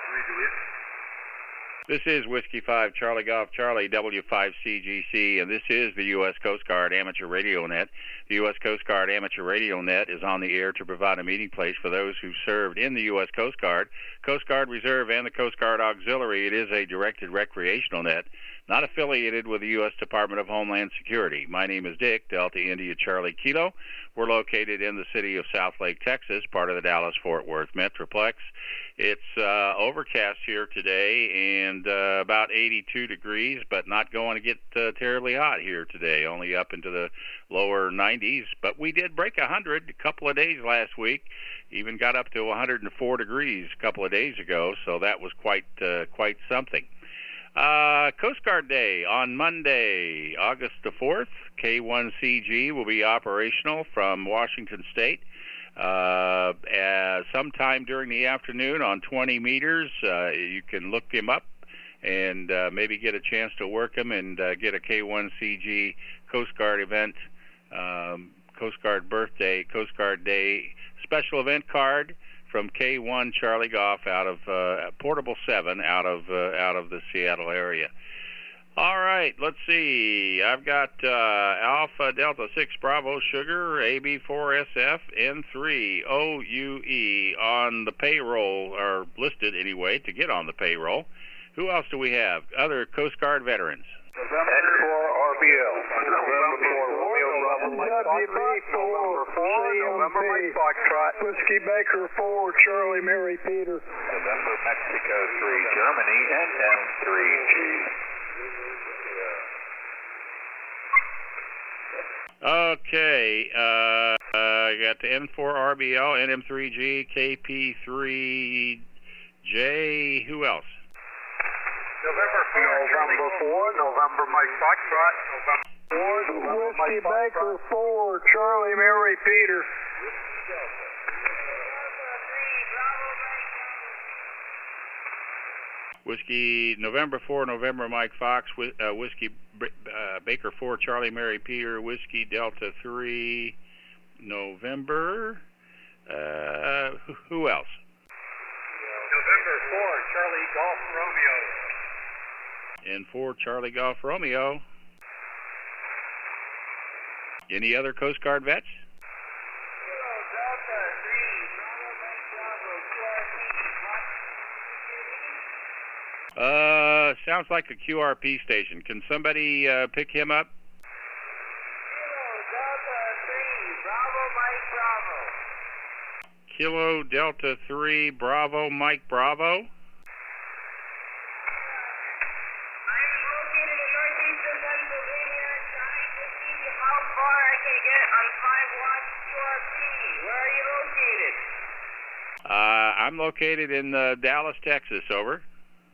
This is Whiskey 5 Charlie Golf Charlie W5CGC, and this is the U.S. Coast Guard Amateur Radio Net. The U.S. Coast Guard Amateur Radio Net is on the air to provide a meeting place for those who served in the U.S. Coast Guard Reserve, and the Coast Guard Auxiliary. It is a directed recreational net, not affiliated with the U.S. Department of Homeland Security. My name is Dick, Delta India Charlie Kilo. We're located in the city of Southlake, Texas, part of the Dallas-Fort Worth Metroplex. It's overcast here today and about 82 degrees, but not going to get terribly hot here today, only up into the lower 90s. But we did break 100 a couple of days last week, even got up to 104 degrees a couple of days ago, so that was quite something. Coast Guard Day on Monday, August the 4th. K1CG will be operational from Washington State sometime during the afternoon on 20 meters. You can look him up and maybe get a chance to work him and get a K1CG Coast Guard event, Coast Guard birthday, Coast Guard Day special event card from K1 Charlie Golf out of Portable 7 out of the Seattle area. All right, let's see. I've got Alpha Delta 6 Bravo Sugar, AB4SF, N3 OUE on the payroll, or listed anyway, to get on the payroll. Who else do we have? Other Coast Guard veterans. N4RBL. November Mike Foxtrot. Whiskey Baker 4, Charlie Mary Peter. November Mexico 3, Germany, and M3G. Okay, I got the N4RBL, NM3G, KP3J. Who else? November 4, November Mike Foxtrot. November 4, Whiskey Baker 4, Charlie Mary Peter. Whiskey November 4, November Mike Fox, Whiskey Baker 4, Charlie Mary Peter, Whiskey Delta 3, November. Who else? November 4, Charlie Golf Romeo. And 4, Charlie Golf Romeo. Any other Coast Guard vets? Sounds like a QRP station. Can somebody pick him up? Kilo Delta 3 Bravo Mike Bravo. I'm located in Dallas, Texas. Over.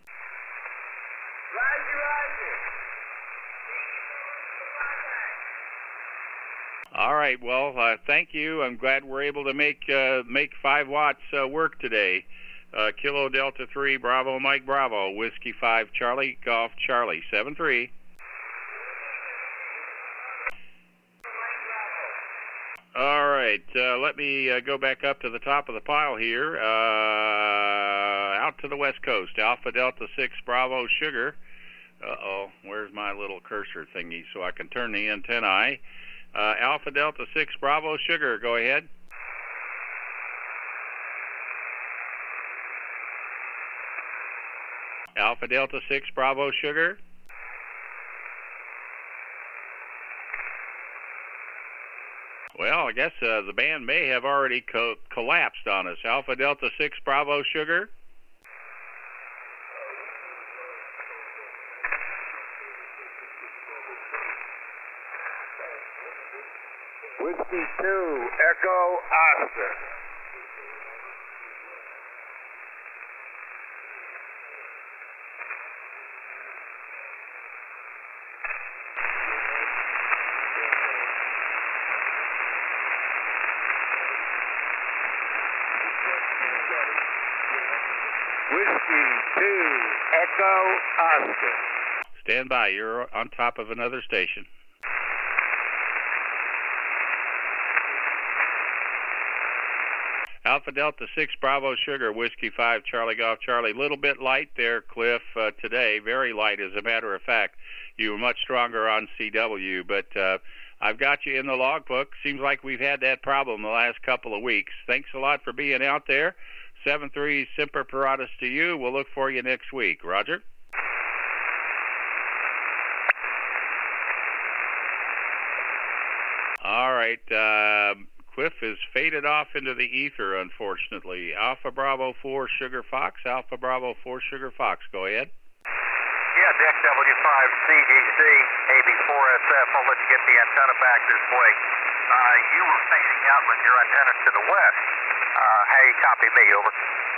All right. Well, thank you. I'm glad we're able to make 5 watts work today. Kilo Delta 3 Bravo Mike Bravo, Whiskey 5 Charlie Golf Charlie 7-3. All right, let me go back up to the top of the pile here, out to the west coast, Alpha Delta 6 Bravo Sugar. Where's my little cursor thingy so I can turn the antennae? Alpha Delta 6 Bravo Sugar, go ahead. Alpha Delta 6 Bravo Sugar. Well, I guess the band may have already collapsed on us. Alpha Delta 6 Bravo Sugar. Whiskey 2, Echo Oscar. Whiskey 2, Echo Oscar. Stand by. You're on top of another station. Alpha Delta 6 Bravo Sugar, Whiskey 5 Charlie Golf Charlie. Little bit light there, Cliff, today. Very light, as a matter of fact. You were much stronger on CW, but I've got you in the logbook. Seems like we've had that problem the last couple of weeks. Thanks a lot for being out there. 7-3 Semper Paratus to you. We'll look for you next week. Roger? All right. Cliff has faded off into the ether, unfortunately. Alpha Bravo 4 Sugar Fox. Alpha Bravo 4 Sugar Fox. Go ahead. Yeah, Dick, W5 CGC, AB4SF. I'll let you get the antenna back this way. You were fading out with your antenna to the west. How you copy me, over?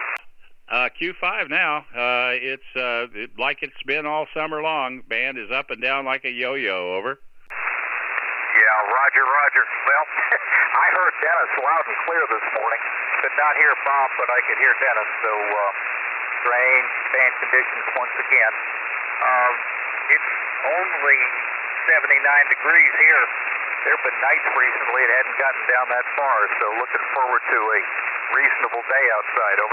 Q5 now. It's like it's been all summer long. Band is up and down like a yo-yo, over. Yeah, roger. Well, I heard Dennis loud and clear this morning. Could not hear Bob, but I could hear Dennis. So, strange band conditions once again. It's only 79 degrees here. There have been nights recently it hadn't gotten down that far, so looking forward to a reasonable day outside, over.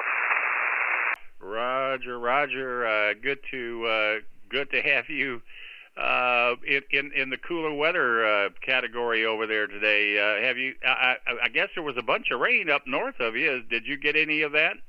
Roger. Good to have you in the cooler weather category over there today. Have you? I guess there was a bunch of rain up north of you. Did you get any of that?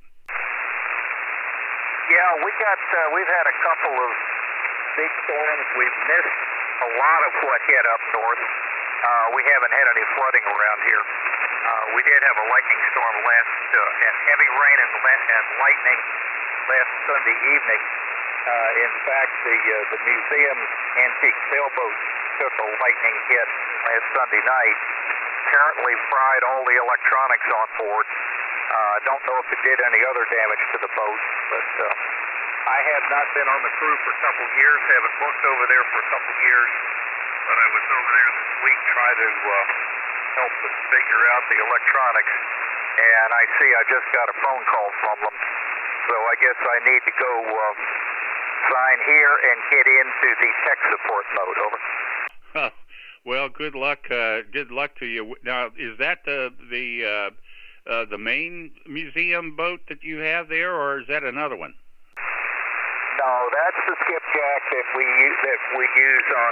Yeah, we've had a couple of big storms. We've missed a lot of what hit up north. We haven't had any flooding around here. We did have a lightning storm and heavy rain and lightning last Sunday evening. In fact, the museum's antique sailboat took a lightning hit last Sunday night. Apparently fried all the electronics on board. I don't know if it did any other damage to the boat, but I have not been on the crew for a couple of years, haven't worked over there for a couple of years, but I was over there this week trying to help them figure out the electronics, and I see I just got a phone call from them, so I guess I need to go sign here and get into the tech support mode, over. Well, good luck. Good luck to you. Now, is that the main museum boat that you have there, or is that another one? No, that's the skipjack that we use on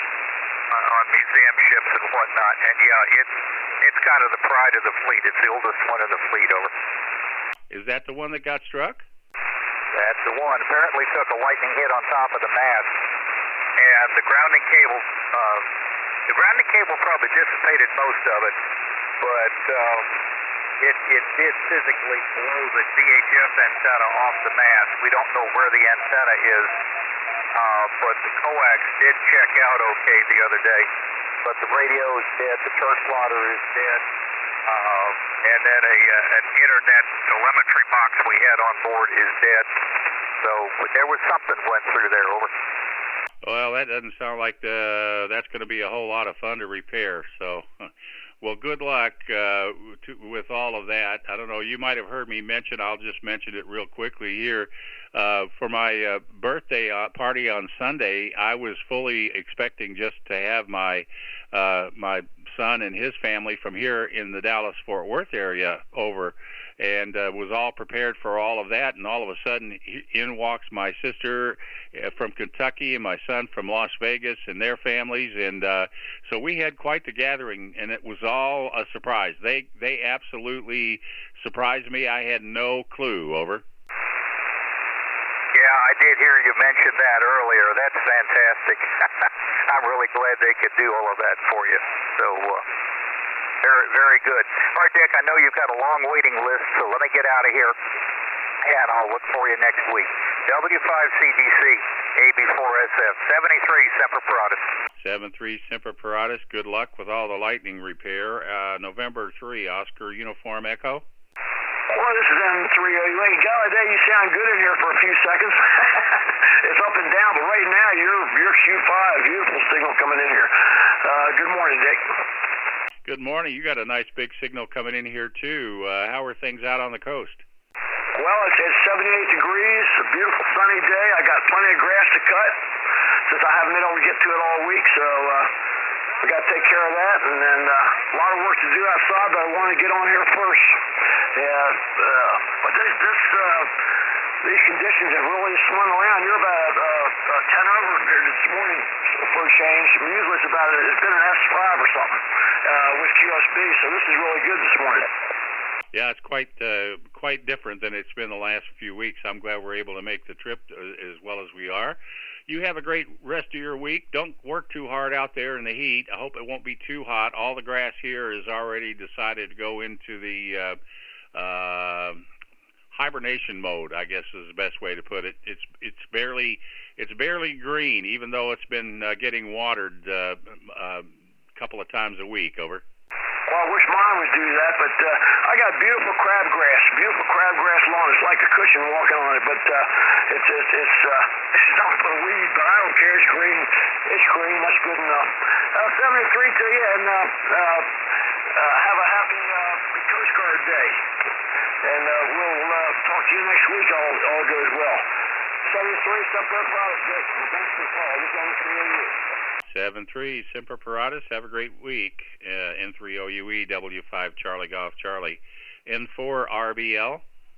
museum ships and whatnot. And yeah, it's kind of the pride of the fleet. It's the oldest one in the fleet, over. Is that the one that got struck? That's the one. Apparently took a lightning hit on top of the mast, and the grounding cable. The grounding cable probably dissipated most of it, but it did physically blow the VHF antenna off the mast. We don't know where the antenna is, but the coax did check out okay the other day. But the radio is dead, the turf plotter is dead, and then an internet telemetry box we had on board is dead. So but there was something went through there, over. Well, that doesn't sound like that's going to be a whole lot of fun to repair. So, well, good luck with all of that. I don't know, you might have heard me mention, I'll just mention it real quickly here. For my birthday party on Sunday, I was fully expecting just to have my son and his family from here in the Dallas-Fort Worth area over, and was all prepared for all of that, and all of a sudden in walks my sister from Kentucky and my son from Las Vegas and their families, and so we had quite the gathering, and it was all a surprise. They absolutely surprised me. I had no clue, over. Yeah, I did hear you mention that earlier. That's fantastic. I'm really glad they could do all of that for you. So, very, very good. All right, Dick, I know you've got a long waiting list, so let me get out of here, and I'll look for you next week. W5CGC, AB4SF, 73 Semper Paratus. 73 Semper Paratus. Good luck with all the lightning repair. November 3, Oscar Uniform Echo. Well, this is M3. Hey, Gallaudet, you sound good in here for a few seconds. It's up and down, but right now you're Q5. Beautiful signal coming in here. Good morning, Dick. Good morning. You got a nice big signal coming in here too. How are things out on the coast? Well, it's 78 degrees. A beautiful sunny day. I got plenty of grass to cut since I haven't been able to get to it all week, so we got to take care of that. And then a lot of work to do outside, but I want to get on here first. Yeah, but these conditions have really swung around. You're about 10 over here this morning for a change. Usually it's been an S5 or something with QSB, so this is really good this morning. Yeah, it's quite different than it's been the last few weeks. I'm glad we're able to make the trip as well as we are. You have a great rest of your week. Don't work too hard out there in the heat. I hope it won't be too hot. All the grass here is already decided to go into the hibernation mode, I guess is the best way to put it. It's barely green, even though it's been getting watered a couple of times a week. Over. Well, I wish mine would do that, but I got beautiful crabgrass lawn. It's like a cushion walking on it, but it's not for a weed, but I don't care. It's green. It's green. That's good enough. 73 to you, and have a happy Coast Guard Day. And we'll talk to you next week. All goes well. 73, Semper Paratus, Dick. Well, thanks for the call. This is on the 3OU. 7-3, Semper Paratus. Have a great week. N3OUE, W5 Charlie Golf Charlie. N4 RBL.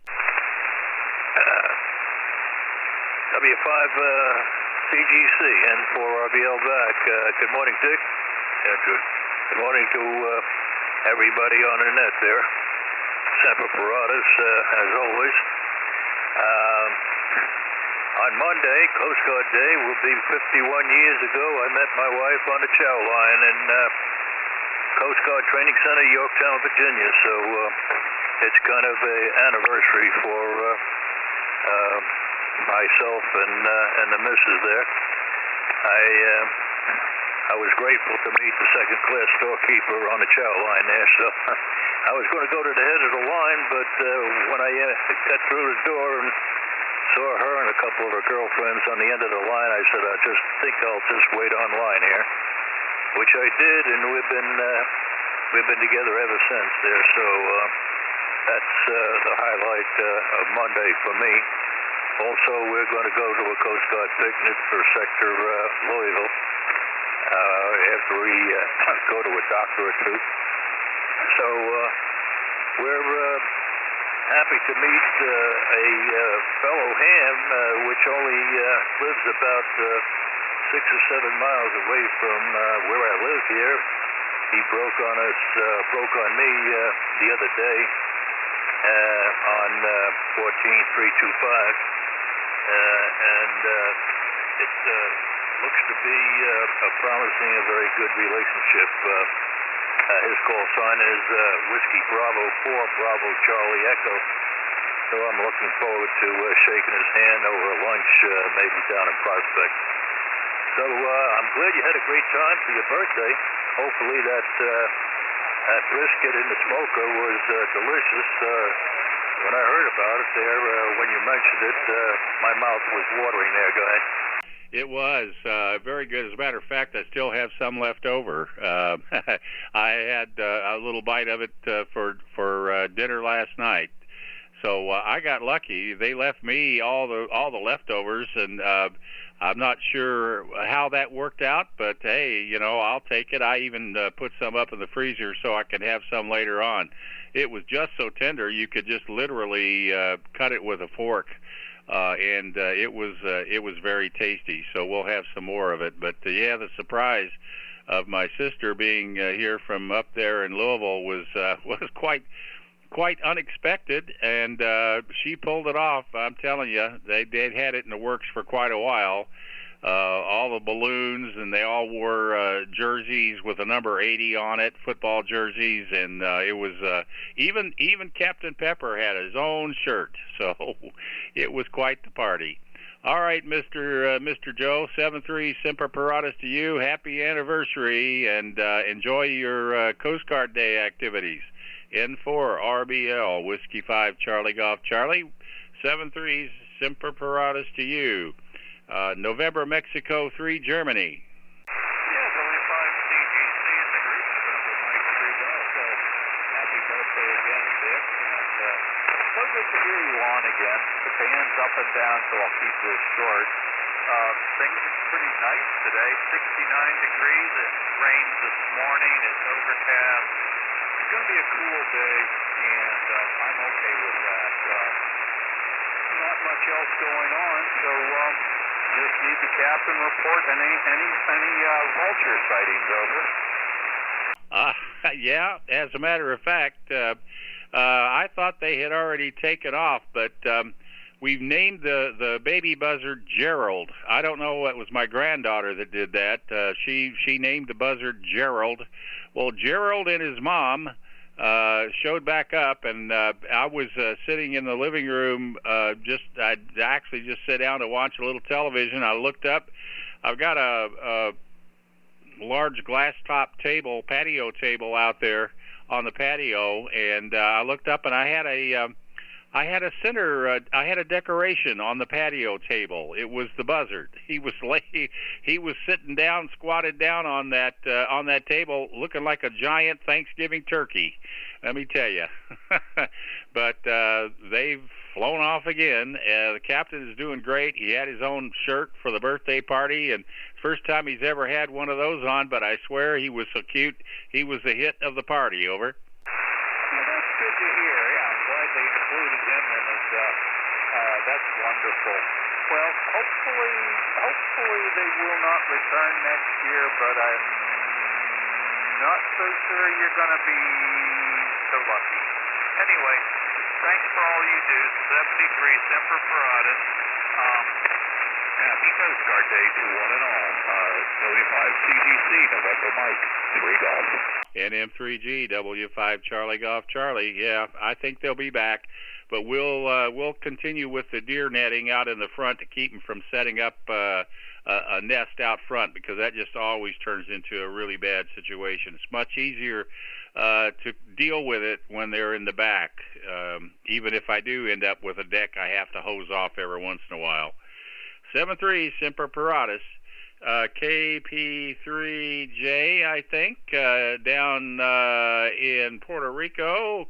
W5 CGC, N4 RBL back. Good morning, Dick. Yeah, good morning to everybody on the net there. Semper Paratus, as always. On Monday, Coast Guard Day, will be 51 years ago, I met my wife on the chow line in Coast Guard Training Center, Yorktown, Virginia. So it's kind of an anniversary for myself and the missus there. I was grateful to meet the second-class storekeeper on the chow line there. So I was going to go to the head of the line, but when I got through the door and saw her and a couple of her girlfriends on the end of the line, I said, I just think I'll just wait online here, which I did, and we've been together ever since there. So that's the highlight of Monday for me. Also, we're going to go to a Coast Guard picnic for Sector Louisville after we go to a doctor or two. So we're happy to meet a fellow ham, which only lives about 6 or 7 miles away from where I live here. He broke on me the other day on 14325, and it looks to be a promising, a very good relationship. His call sign is Whiskey Bravo 4 Bravo Charlie Echo. So I'm looking forward to shaking his hand over lunch, maybe down in Prospect. So I'm glad you had a great time for your birthday. Hopefully that brisket in the smoker was delicious. When I heard about it there, when you mentioned it, my mouth was watering there. Go ahead. It was very good. As a matter of fact, I still have some left over. I had a little bite of it for dinner last night, so I got lucky. They left me all the leftovers, and I'm not sure how that worked out. But hey, I'll take it. I even put some up in the freezer so I can have some later on. It was just so tender you could just literally cut it with a fork. And it was very tasty. So we'll have some more of it. But yeah, the surprise of my sister being here from up there in Louisville was quite unexpected, and she pulled it off. I'm telling you, they'd had it in the works for quite a while. All the balloons, and they all wore jerseys with a number 80 on it, football jerseys, and it was even Captain Pepper had his own shirt, so it was quite the party. All right, Mr. Joe, 7-3 Semper Paratus to you. Happy anniversary, and enjoy your Coast Guard Day activities. N4 RBL Whiskey 5 Charlie Golf Charlie. 7-3 Semper Paratus to you. November, Mexico 3, Germany. Yeah, W5 CGC in the group, November Mike 3 Golf. So happy birthday again, Dick. And so good to hear you on again. The fans up and down, so I'll keep this short. Things are pretty nice today. 69 degrees. It rained this morning. It's overcast. It's going to be a cool day, and I'm much else going on, so just need the captain report any vulture sightings, over. Yeah, as a matter of fact, I thought they had already taken off, but we've named the baby buzzard Gerald. I don't know, it was my granddaughter that did that. She named the buzzard Gerald. Well, Gerald and his mom showed back up, and I was sitting in the living room. I'd actually just sit down to watch a little television. I looked up. I've got a large glass top table, patio table out there on the patio, and I looked up, and I had a decoration on the patio table. It was the buzzard. He was sitting down, squatted down on that table, looking like a giant Thanksgiving turkey. Let me tell you. But they've flown off again. The captain is doing great. He had his own shirt for the birthday party, and first time he's ever had one of those on, but I swear he was so cute. He was the hit of the party, over. Well, that's good to hear. Yeah, I'm glad they included him in it. That's wonderful. Well, hopefully they will not return next year, but I'm not so sure you're going to be so lucky. Anyway, thanks for all you do. 73 Semper Paratus. Happy Coast Guard Day to one and all. 75 CGC, November Mike, 3 Golf. NM3G, W5 Charlie Golf Charlie. Yeah, I think they'll be back, but we'll continue with the deer netting out in the front to keep them from setting up a nest out front, because that just always turns into a really bad situation. It's much easier to deal with it when they're in the back. Even if I do end up with a deck I have to hose off every once in a while. 7-3 Semper Paratus. KP3J, I think, down in Puerto Rico.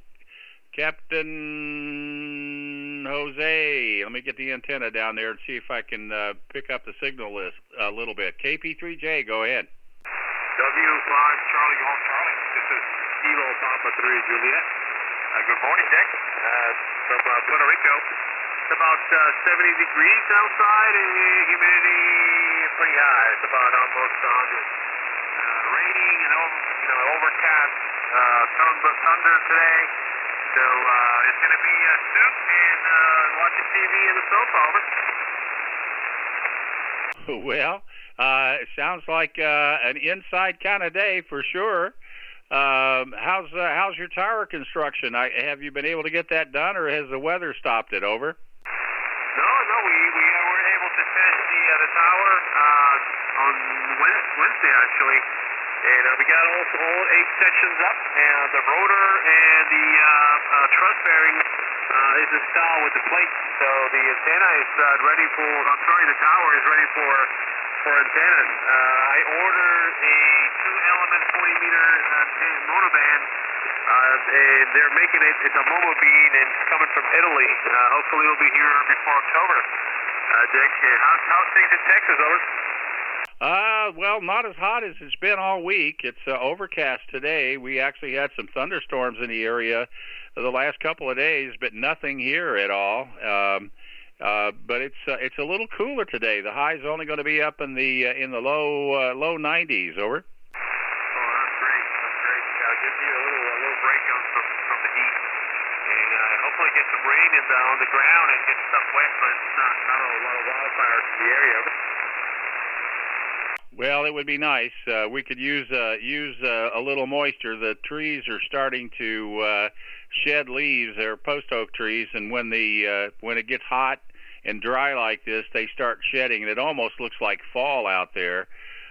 Captain Jose. Let me get the antenna down there and see if I can pick up the signal list a little bit. KP3J, go ahead. W5 Charlie Golf Charlie. This is Kilo Papa 3 Juliet. Good morning, Dick. From Puerto Rico. It's about 70 degrees outside, and humidity pretty high. It's about almost 100. Raining and overcast. Thunder today. So it's going to be soup and watching TV in the sofa, over. Well, it sounds like an inside kind of day for sure. How's your tower construction? Have you been able to get that done, or has the weather stopped it, over? No, we were able to finish the tower on Wednesday, actually. And we got all 8 sections up, and the rotor and the truss bearing is installed with the plate. So the antenna is ready for, the tower is ready for antennas. I ordered a 2-element 40-meter monoband, and they're making it. It's a Momo beam, and it's coming from Italy. Hopefully it'll be here before October. Dick, how's things in Texas, over? Well, not as hot as it's been all week. It's overcast today. We actually had some thunderstorms in the area the last couple of days, but nothing here at all. But it's a little cooler today. The high's only going to be up in the low 90s, over. Oh, that's great. Gives you a little break from the heat, and hopefully get some rain on the ground and get stuff wet, but it's not a lot of wildfires in the area. Well, it would be nice. We could use a little moisture. The trees are starting to shed leaves. They're post oak trees, and when it gets hot and dry like this, they start shedding, and it almost looks like fall out there.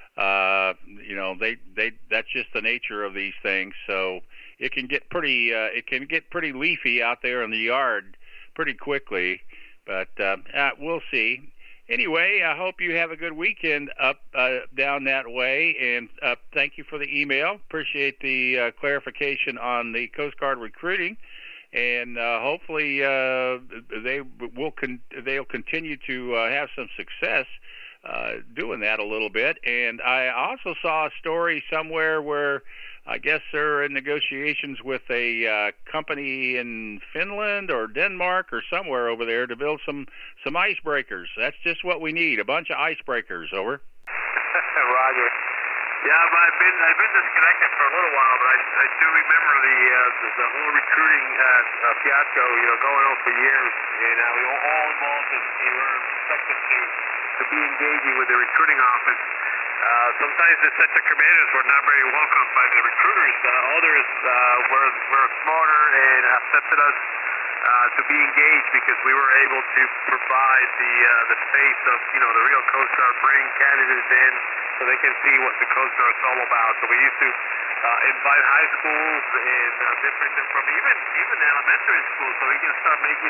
That's just the nature of these things. So it can get pretty leafy out there in the yard pretty quickly. But we'll see. Anyway, I hope you have a good weekend down that way, and thank you for the email. Appreciate the clarification on the Coast Guard recruiting, and hopefully they'll continue to have some success doing that a little bit. And I also saw a story somewhere where I guess they're in negotiations with a company in Finland or Denmark or somewhere over there to build some icebreakers. That's just what we need, a bunch of icebreakers. Over. Roger. Yeah, I've been disconnected for a little while, but I do remember the whole recruiting fiasco, going on for years, and we were all involved, and we were expected to be engaging with the recruiting office. Sometimes the sector commanders were not very welcomed by the recruiters. Others were smarter and accepted us to be engaged because we were able to provide the face of the real Coast Guard, bring candidates in so they can see what the Coast Guard is all about. So we used to invite high schools and different from even elementary schools, so we can start making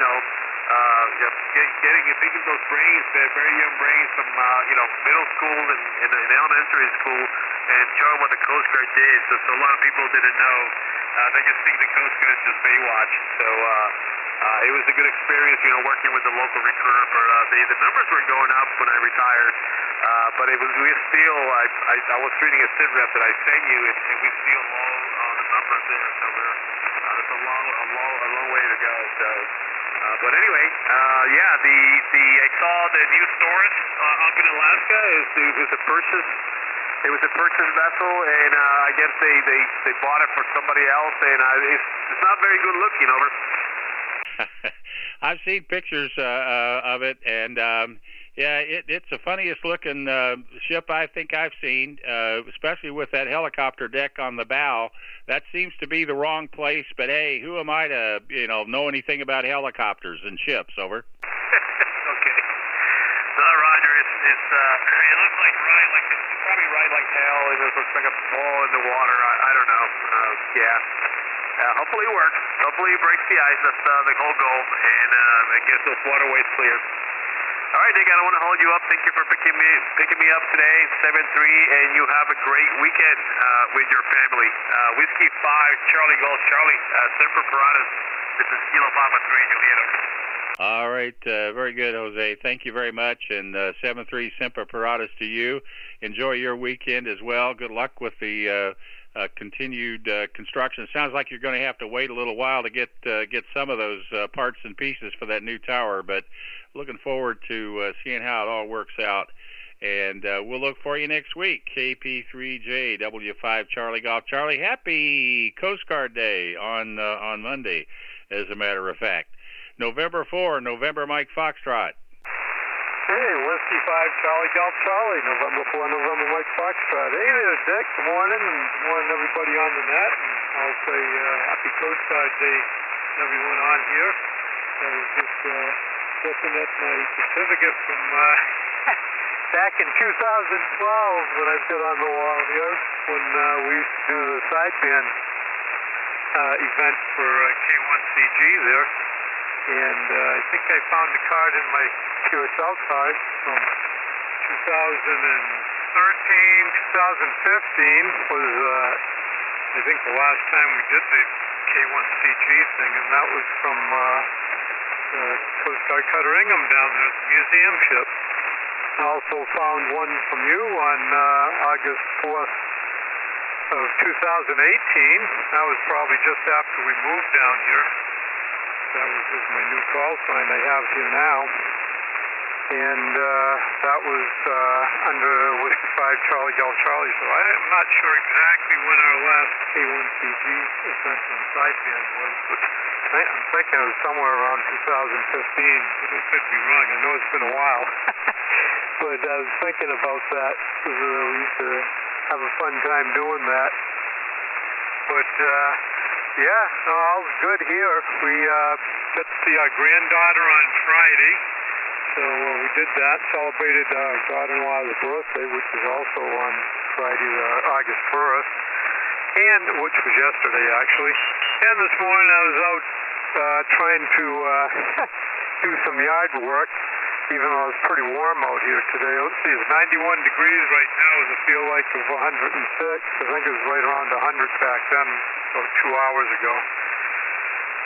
picking those brains, very young brains from middle school and elementary school, and show them what the Coast Guard did. So a lot of people didn't know. They just think the Coast Guard is just Baywatch. So it was a good experience, working with the local recruiter. For the numbers were going up when I retired, but I was reading a sit rep that I sent you, and we still low on the numbers there. So there's a long way to go. So. But anyway, I saw the new storage up in Alaska. It was a purchase. It was a purchase vessel, and I guess they bought it for somebody else, and it's not very good looking. Over. I've seen pictures of it, and it's the funniest looking ship I think I've seen, especially with that helicopter deck on the bow. That seems to be the wrong place, but hey, who am I to know anything about helicopters and ships? Over. Okay. No, Roger, it looks like it's probably right like hell. It looks like a ball in the water. I don't know. Hopefully it works. Hopefully it breaks the ice. That's the whole goal, and it gets those waterways clear. All right, Dick, I don't want to hold you up. Thank you for picking me up today, 7-3, and you have a great weekend with your family. Whiskey 5, Charlie Golf, Charlie, Semper Paratus. This is Kilo Papa 3, Julieta. All right, very good, Jose. Thank you very much, and 7-3 Semper Paratus to you. Enjoy your weekend as well. Good luck with the continued construction. It sounds like you're going to have to wait a little while to get some of those parts and pieces for that new tower, but looking forward to seeing how it all works out. And we'll look for you next week. KP3J, W5 Charlie Golf Charlie. Happy Coast Guard Day on Monday, as a matter of fact. November 4, November Mike Foxtrot. Hey, Whiskey 5 Charlie Golf Charlie, November 4, November Mike Foxtrot. Hey there, Dick. Good morning, and good morning everybody on the net. And I'll say happy Coast Guard Day to everyone on here. I was just looking at my certificate from back in 2012 that I've got on the wall here when we used to do the sideband event for K1CG there. And I think I found a card in my QSL card from 2015 was, I think, the last time we did the K1CG thing, and that was from Coast Guard Cutter Ingham down there at the museum ship. I also found one from you on August 4th of 2018. That was probably just after we moved down here. That was my new call sign I have here now. And that was under Whiskey 5 Charlie Golf Charlie. So I'm not sure exactly when our last K1CG event on sideband was, but I'm thinking it was somewhere around 2015. I could be wrong. I know it's been a while. But I was thinking about that because we used to have a fun time doing that. But all's good here. We got to see our granddaughter on Friday. So we did that, celebrated our daughter-in-law's birthday, which was also on Friday, August 1st, and which was yesterday, actually. And this morning I was out trying to do some yard work, even though it's pretty warm out here today. Let's see, it's 91 degrees right now with a feel like of 106. I think it was right around 100 back then, about 2 hours ago.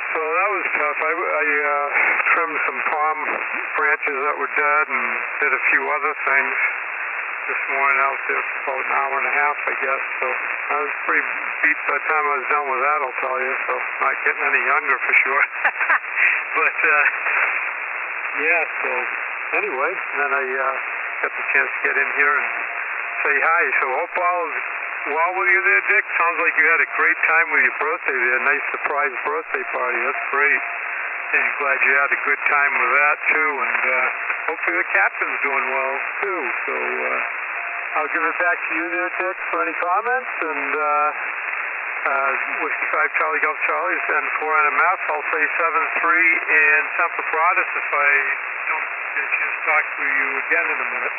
So that was tough. I trimmed some palm branches that were dead and did a few other things this morning out there for about an hour and a half, I guess. So I was pretty beat by the time I was done with that, I'll tell you. So not getting any younger for sure. But yeah, so anyway, then I got the chance to get in here and say hi. So hope all is well with you there, Dick. Sounds like you had a great time with your birthday there. Nice surprise birthday party. That's great. And glad you had a good time with that too. And hopefully the captain's doing well too. So I'll give it back to you there, Dick, for any comments. And Whiskey 5 Charlie Golf Charlie, and 4NMF. I'll say 7-3 and Semper Paratus if I don't get a chance to talk to you again in a minute.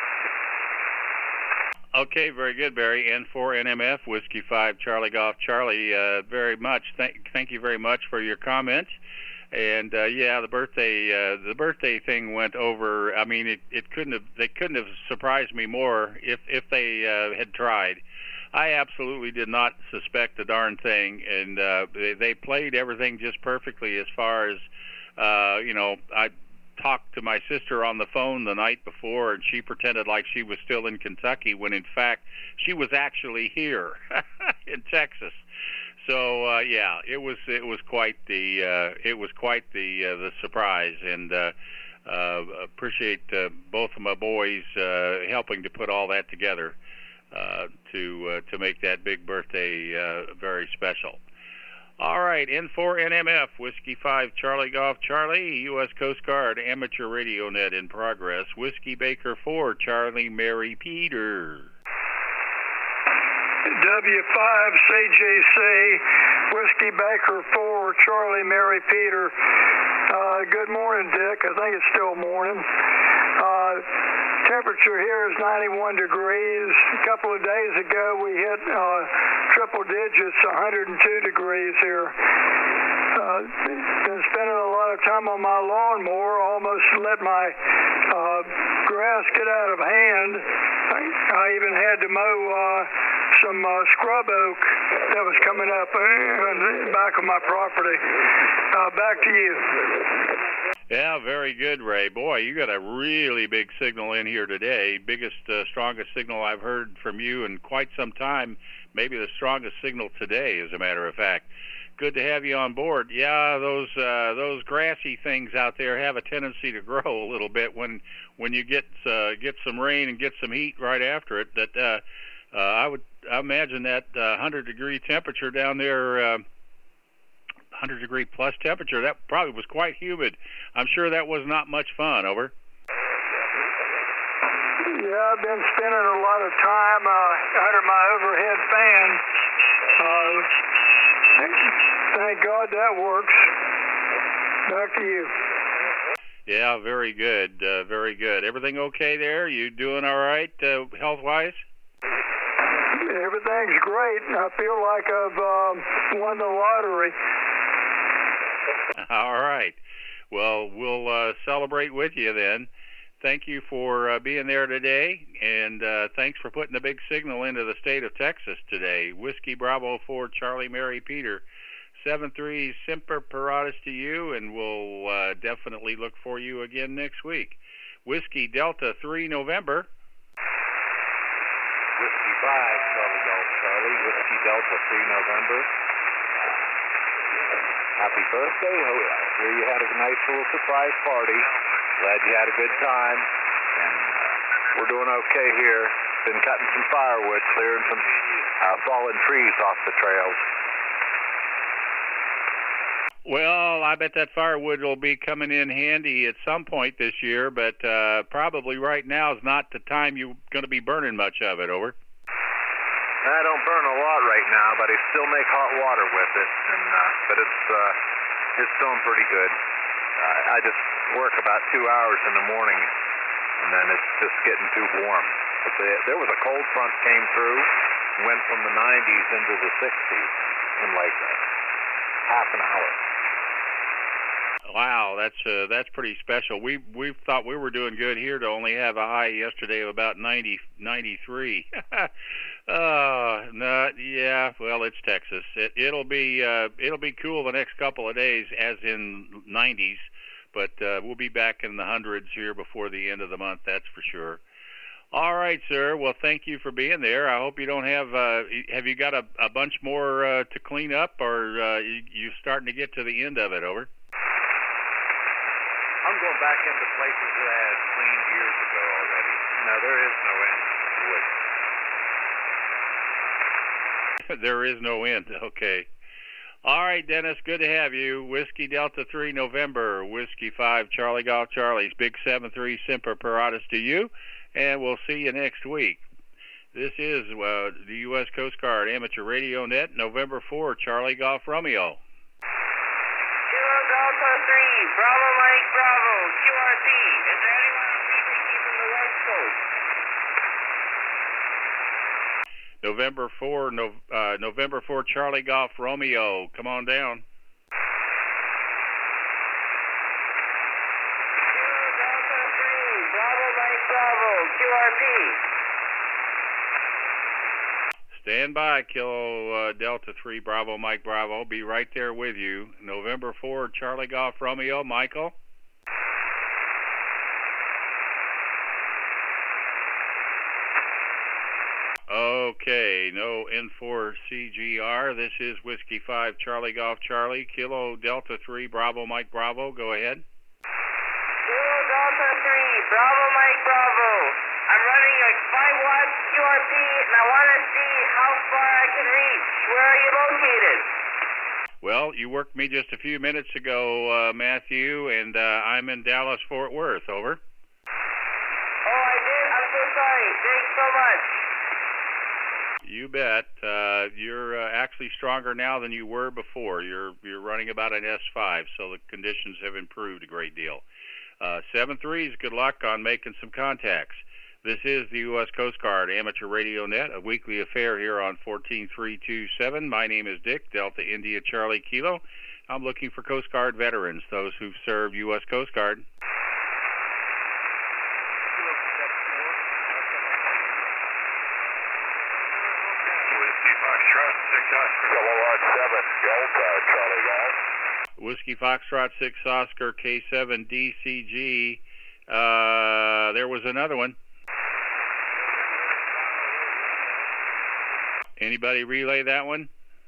Okay, very good, Barry. N4NMF, Whiskey 5 Charlie Golf Charlie, very much. Thank you very much for your comments. And yeah, the birthday thing went over. I mean, they couldn't have surprised me more if they had tried. I absolutely did not suspect a darn thing, and they played everything just perfectly. As far as I talked to my sister on the phone the night before, and she pretended like she was still in Kentucky when in fact she was actually here in Texas. So yeah, it was quite the surprise, and appreciate both of my boys helping to put all that together to make that big birthday very special. All right, N4NMF, Whiskey 5 Charlie Golf Charlie, U.S. Coast Guard Amateur Radio Net in progress. Whiskey Baker 4 Charlie Mary Peter. W5 CGC, Whiskey Baker 4 Charlie Mary Peter. Good morning, Dick. I think it's still morning. Temperature here is 91 degrees. A couple of days ago, we hit triple digits, 102 degrees here. Been spending a lot of time on my lawnmower. Almost let my grass get out of hand. I even had to mow some scrub oak that was coming up in the back of my property. Back to you. Yeah, very good, Ray. Boy, you got a really big signal in here today. Biggest, strongest signal I've heard from you in quite some time. Maybe the strongest signal today, as a matter of fact. Good to have you on board. Yeah, those grassy things out there have a tendency to grow a little bit when you get some rain and get some heat right after it. That I imagine that 100-degree temperature down there. 100-degree plus temperature, that probably was quite humid. I'm sure that was not much fun. Over. Yeah, I've been spending a lot of time under my overhead fan. Thank God that works. Back to you. Yeah, very good. Very good. Everything okay there? You doing all right health-wise? Everything's great. I feel like I've won the lottery. All right. Well, we'll celebrate with you then. Thank you for being there today, and thanks for putting the big signal into the state of Texas today. Whiskey Bravo 4 Charlie Mary Peter, 7-3 Semper Paratus to you, and we'll definitely look for you again next week. Whiskey Delta 3 November. Whiskey 5 Charlie Golf Charlie, Whiskey Delta 3 November. Happy birthday. Here you had a nice little surprise party. Glad you had a good time. And we're doing okay here. Been cutting some firewood, clearing some fallen trees off the trails. Well, I bet that firewood will be coming in handy at some point this year, but probably right now is not the time you're going to be burning much of it. Over. I don't burn a lot right now, but I still make hot water with it, and but it's doing pretty good. I just work about 2 hours in the morning, and then it's just getting too warm. But there was a cold front came through, went from the 90s into the 60s in like half an hour. Wow, that's pretty special. We thought we were doing good here to only have a high yesterday of about 93. No, yeah. Well, it's Texas. It'll be cool the next couple of days, as in 90s. But we'll be back in the hundreds here before the end of the month. That's for sure. All right, sir. Well, thank you for being there. I hope you don't have you got a bunch more to clean up, or you starting to get to the end of it? Over. I'm going back into places that I had cleaned years ago already. No, there is no end to it. There is no end. Okay. All right, Dennis. Good to have you. Whiskey Delta 3 November, Whiskey 5 Charlie Golf Charlie's Big 7-3 Semper Paratus to you. And we'll see you next week. This is the U.S. Coast Guard Amateur Radio Net, November 4, Charlie Golf Romeo. Kilo Delta 3, Bravo Mike Bravo, QRP. Is there anyone on CBC from the West Coast? November 4, Charlie Golf Romeo. Come on down. QRP. Stand by, Kilo Delta 3 Bravo Mike Bravo. Be right there with you. November 4, Charlie Golf Romeo. Michael? Okay, no N4CGR. This is Whiskey 5 Charlie Golf Charlie. Kilo Delta 3 Bravo Mike Bravo. Go ahead. Kilo Delta 3 Bravo Mike Bravo. I'm running a 5-watt QRP, and I want to see how far I can reach. Where are you located? Well, you worked me just a few minutes ago, Matthew, and I'm in Dallas, Fort Worth. Over. Oh, I did? I'm so sorry. Thanks so much. You bet. You're actually stronger now than you were before. You're running about an S5, so the conditions have improved a great deal. 7-3s, good luck on making some contacts. This is the U.S. Coast Guard Amateur Radio Net, a weekly affair here on 14327. My name is Dick, Delta India Charlie Kilo. I'm looking for Coast Guard veterans, those who've served U.S. Coast Guard. Whiskey Foxtrot 6 Oscar K7 DCG. There was another one. Anybody relay that one?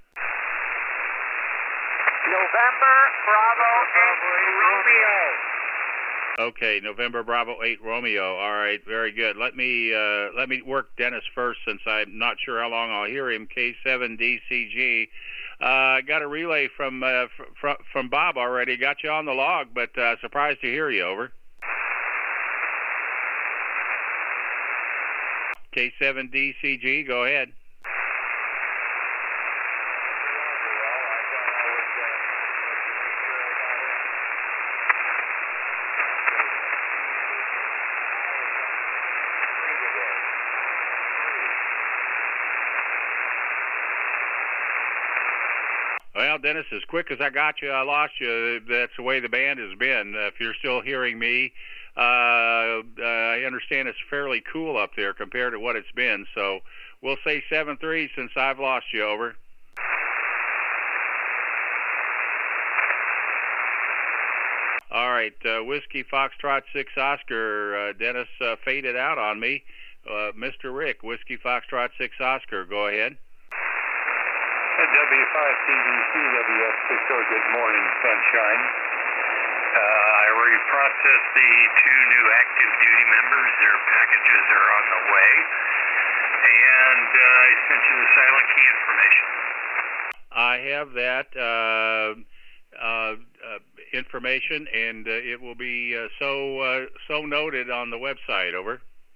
November Bravo 8 Romeo. Okay, November Bravo 8 Romeo. All right, very good. Let me work Dennis first, since I'm not sure how long I'll hear him. K7 DCG. Got a relay from Bob already. Got you on the log, but surprised to hear you. Over. K7 DCG, go ahead. Well, Dennis, as quick as I got you, I lost you. That's the way the band has been. If you're still hearing me, I understand it's fairly cool up there compared to what it's been. So we'll say 7-3 since I've lost you. Over. All right, Whiskey Foxtrot 6 Oscar. Dennis faded out on me. Mr. Rick, Whiskey Foxtrot 6 Oscar, go ahead. W5CDC, WF60, good morning, sunshine. I reprocessed the 2 new active duty members. Their packages are on the way. And I sent you the silent key information. I have that information, and it will be so noted on the website. Over.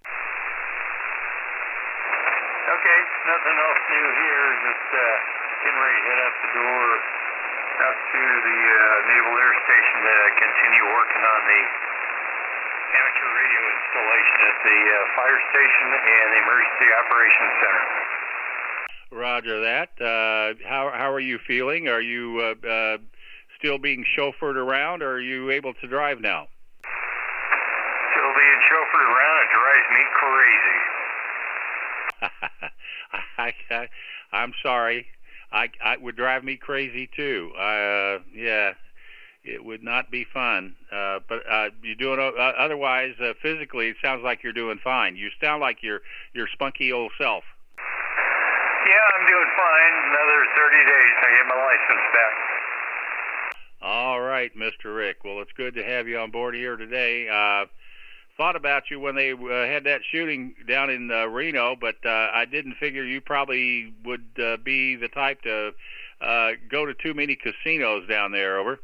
Okay, nothing else new here. Just getting ready to head out the door out to the Naval Air Station to continue working on the amateur radio installation at the fire station and the Emergency Operations Center. Roger that. How are you feeling? Are you still being chauffeured around, or are you able to drive now? Still being chauffeured around. It drives me crazy. I'm sorry. I would drive me crazy too. Yeah, it would not be fun. But you're doing otherwise physically. It sounds like you're doing fine. You sound like your spunky old self. Yeah, I'm doing fine. Another 30 days, I get my license back. All right, Mr. Rick. Well, it's good to have you on board here today. Thought about you when they had that shooting down in Reno, but I didn't figure you probably would be the type to go to too many casinos down there. Over.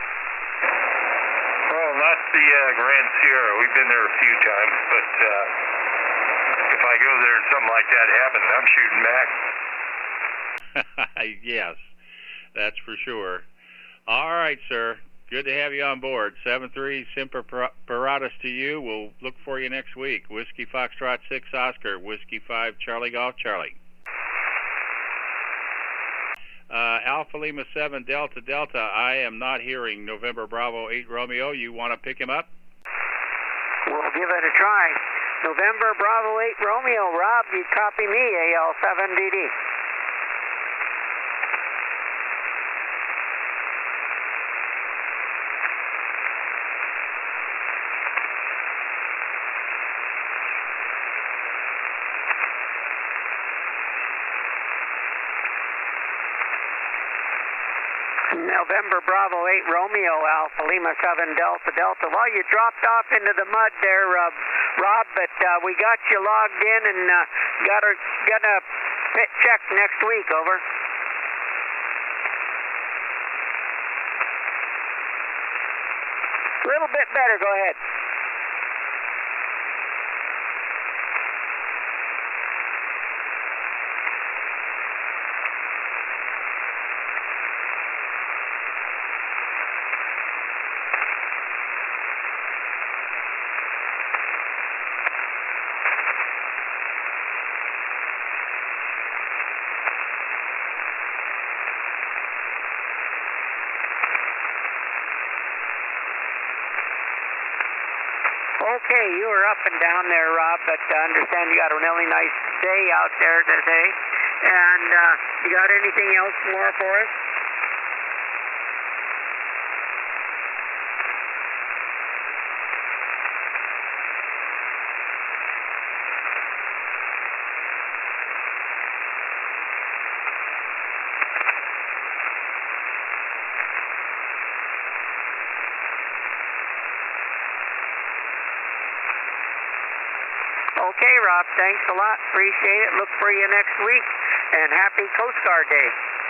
Well, not the Grand Sierra. We've been there a few times, but if I go there and something like that happens, I'm shooting back. Yes, that's for sure. All right, sir. Good to have you on board. 7-3, Semper Paratus to you. We'll look for you next week. Whiskey Foxtrot 6 Oscar, Whiskey 5 Charlie Golf Charlie. Alpha Lima 7 Delta Delta. I am not hearing November Bravo 8 Romeo. You want to pick him up? We'll give it a try. November Bravo 8 Romeo. Rob, you copy me, AL7DD. November Bravo 8 Romeo, Alpha Lima 7 Delta Delta. Well, you dropped off into the mud there, Rob, but we got you logged in and gonna pit check next week. Over. A little bit better. Go ahead. Okay, you were up and down there, Rob, but I understand you got a really nice day out there today. And you got anything else more for us? Okay, Rob, thanks a lot. Appreciate it. Look for you next week. And happy Coast Guard Day.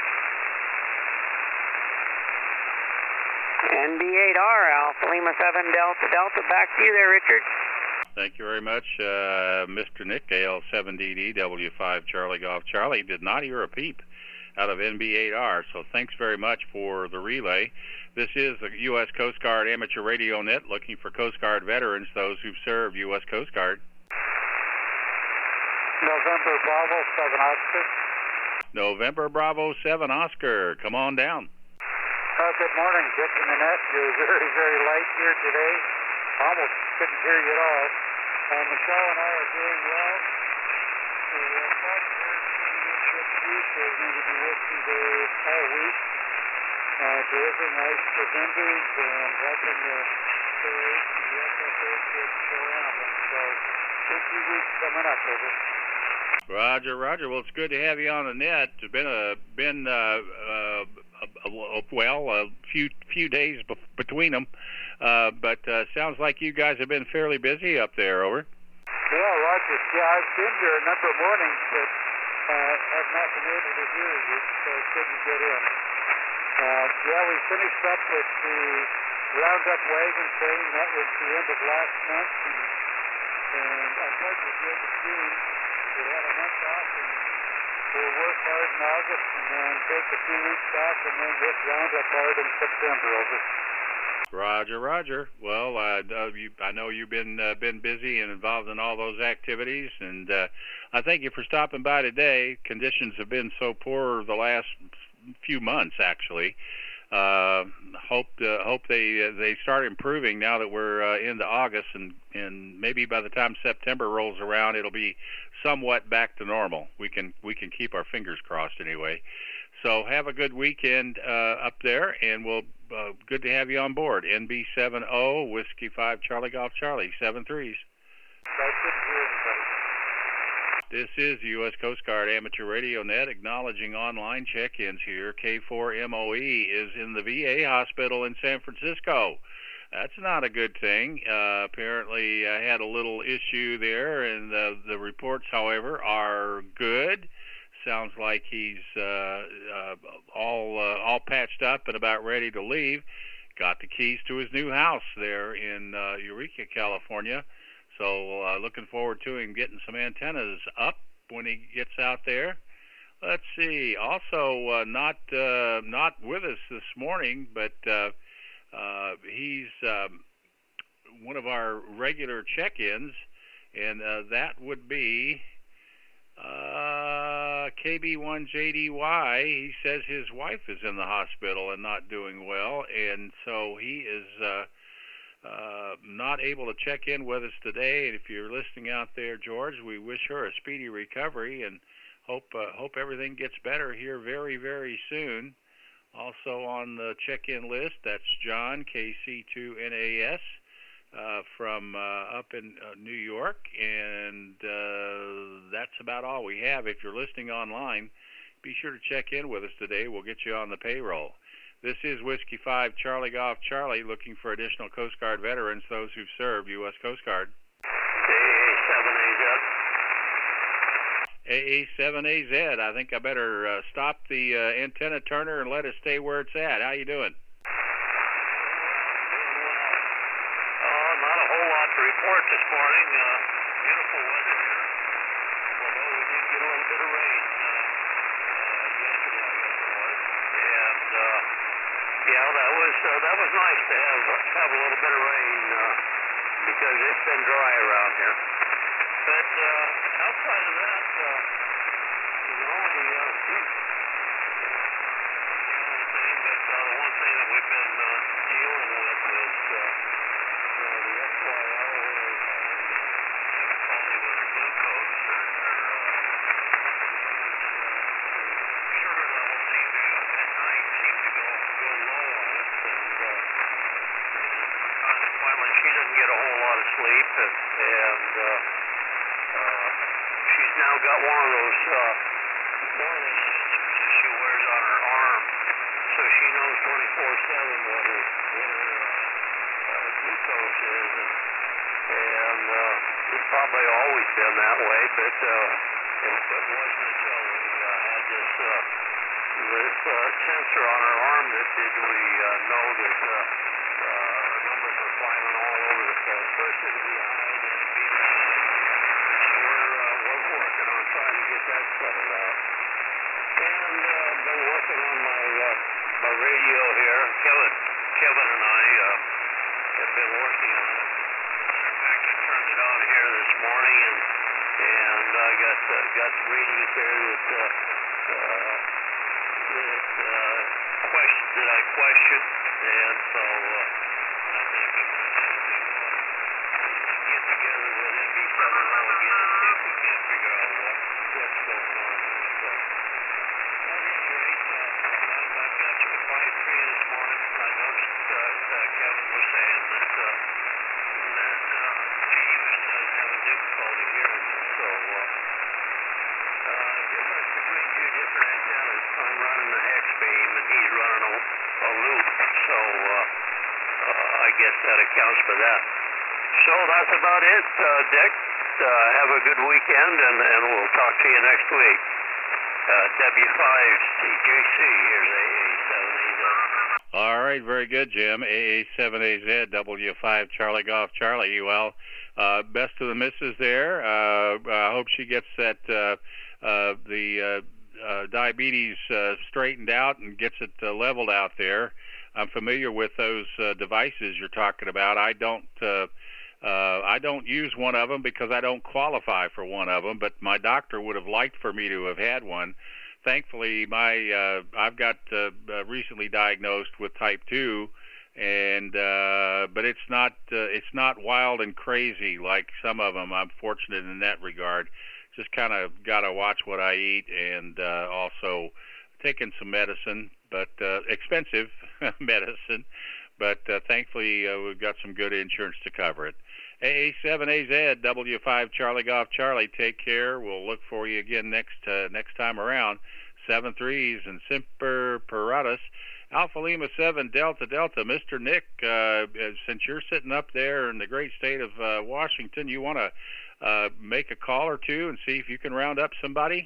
NB8R, Alpha Lima 7 Delta Delta. Back to you there, Richard. Thank you very much, Mr. Nick, AL7DD, W5 Charlie Golf Charlie. Did not hear a peep out of NB8R, so thanks very much for the relay. This is the U.S. Coast Guard Amateur Radio Net, looking for Coast Guard veterans, those who've served U.S. Coast Guard. November Bravo 7 Oscar. November Bravo 7 Oscar. Come on down. Good morning, Dick and Annette. You're very, very light here today. Almost couldn't hear you at all. Michelle and I are doing well. The Fox Championship week is going to be working there all week, delivering ice to vendors and helping the FAA and the SFA kids show animals. So, good 2 weeks coming up, over. Roger, Roger. Well, it's good to have you on the net. It's been a few days between them, but sounds like you guys have been fairly busy up there. Over. Yeah, Roger. Yeah, I've been here a number of mornings, but have not been able to hear you, so couldn't get in. Yeah, we finished up with the Roundup wagon training. That was the end of last month, and I started at the end of June. We had a month off, and we'll work hard in August, and then take a few weeks off, and then hit Roundup hard in September. Over. Roger, Roger. Well, I know you've been busy and involved in all those activities, and I thank you for stopping by today. Conditions have been so poor the last few months, actually. Hope they start improving now that we're into August, and maybe by the time September rolls around, it'll be somewhat back to normal. We can keep our fingers crossed anyway. So have a good weekend up there, and we'll good to have you on board. NB70 Whiskey 5 Charlie Golf Charlie 73s. This is the U.S. Coast Guard Amateur Radio Net, acknowledging online check-ins here. K4MOE is in the VA hospital in San Francisco. That's not a good thing. Apparently, I had a little issue there, and the reports, however, are good. Sounds like he's all patched up and about ready to leave. Got the keys to his new house there in Eureka, California. So looking forward to him getting some antennas up when he gets out there. Let's see. Also, not with us this morning, but he's one of our regular check-ins, and that would be KB1JDY. He says his wife is in the hospital and not doing well, and so he is not able to check in with us today. And if you're listening out there, George, we wish her a speedy recovery and hope everything gets better here very, very soon. Also on the check-in list, that's John, KC2NAS, from up in New York, and that's about all we have. If you're listening online, be sure to check in with us today. We'll get you on the payroll. This is Whiskey 5 Charlie Golf Charlie, looking for additional Coast Guard veterans, those who've served U.S. Coast Guard. AA7AZ. I think I better stop the antenna turner and let it stay where it's at. How you doing? Not a whole lot to report this morning. Beautiful weather here. Although we did get a little bit of rain yesterday, I guess it was. And yeah, that was nice to have a little bit of rain because it's been dry around here. But outside of that, the one thing that we've been dealing with is the SYL difficulty with their glucose. Their sugar levels seem to go at night, go low on us, and consequently she doesn't get a whole lot of sleep, and she's now got one of those sensors that she wears on her arm, so she knows 24/7 what her glucose is, and it's probably always been that way, but it wasn't until we had this sensor on her arm that did we know that her numbers were climbing all over the place. First it'd be high, then it'd be low. So we're working on trying to get that settled out. And been working on my radio here. Kevin and I have been working on it. In fact, I turned it on here this morning, and I got some readings there that I questioned, and so I think I'm going to get together with NB70 again and see if we can't figure out what's going on there. So at any rate, I've got you a quiet tree this morning. I noticed Kevin was saying that James is having difficulty hearing this, so difference between two different antennas. I'm running a hex beam and he's running a loop, so I guess that accounts for that. So that's about it, Dick. Have a good weekend, and we'll talk to you next week. W5CJC, here's AA7AZ. All right, very good, Jim. AA7AZ, W5 Charlie Golf Charlie. Well, best of the missus there. I hope she gets that the diabetes straightened out and gets it leveled out there. I'm familiar with those devices you're talking about. I don't use one of them because I don't qualify for one of them, but my doctor would have liked for me to have had one. thankfully, I've got recently diagnosed with type 2, and but it's not wild and crazy like some of them. I'm fortunate in that regard. Just kind of got to watch what I eat, and also taking some medicine, but expensive medicine. But thankfully, we've got some good insurance to cover it. AA7AZ, W5 Charlie Golf Charlie. Take care. We'll look for you again next time around. 7-3s and Semper Paratus. Alpha Lima 7 Delta Delta. Mr. Nick, since you're sitting up there in the great state of Washington, you want to make a call or two and see if you can round up somebody?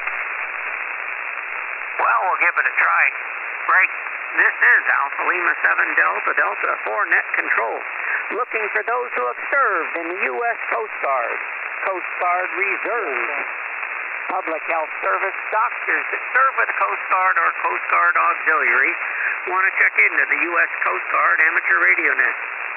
Well, we'll give it a try. Right, this is Alpha Lima 7 Delta Delta for net control. Looking for those who have served in the U.S. Coast Guard, Coast Guard Reserve, Public Health Service, doctors that serve with the Coast Guard or Coast Guard Auxiliary. Want to check into the U.S. Coast Guard Amateur Radio Net.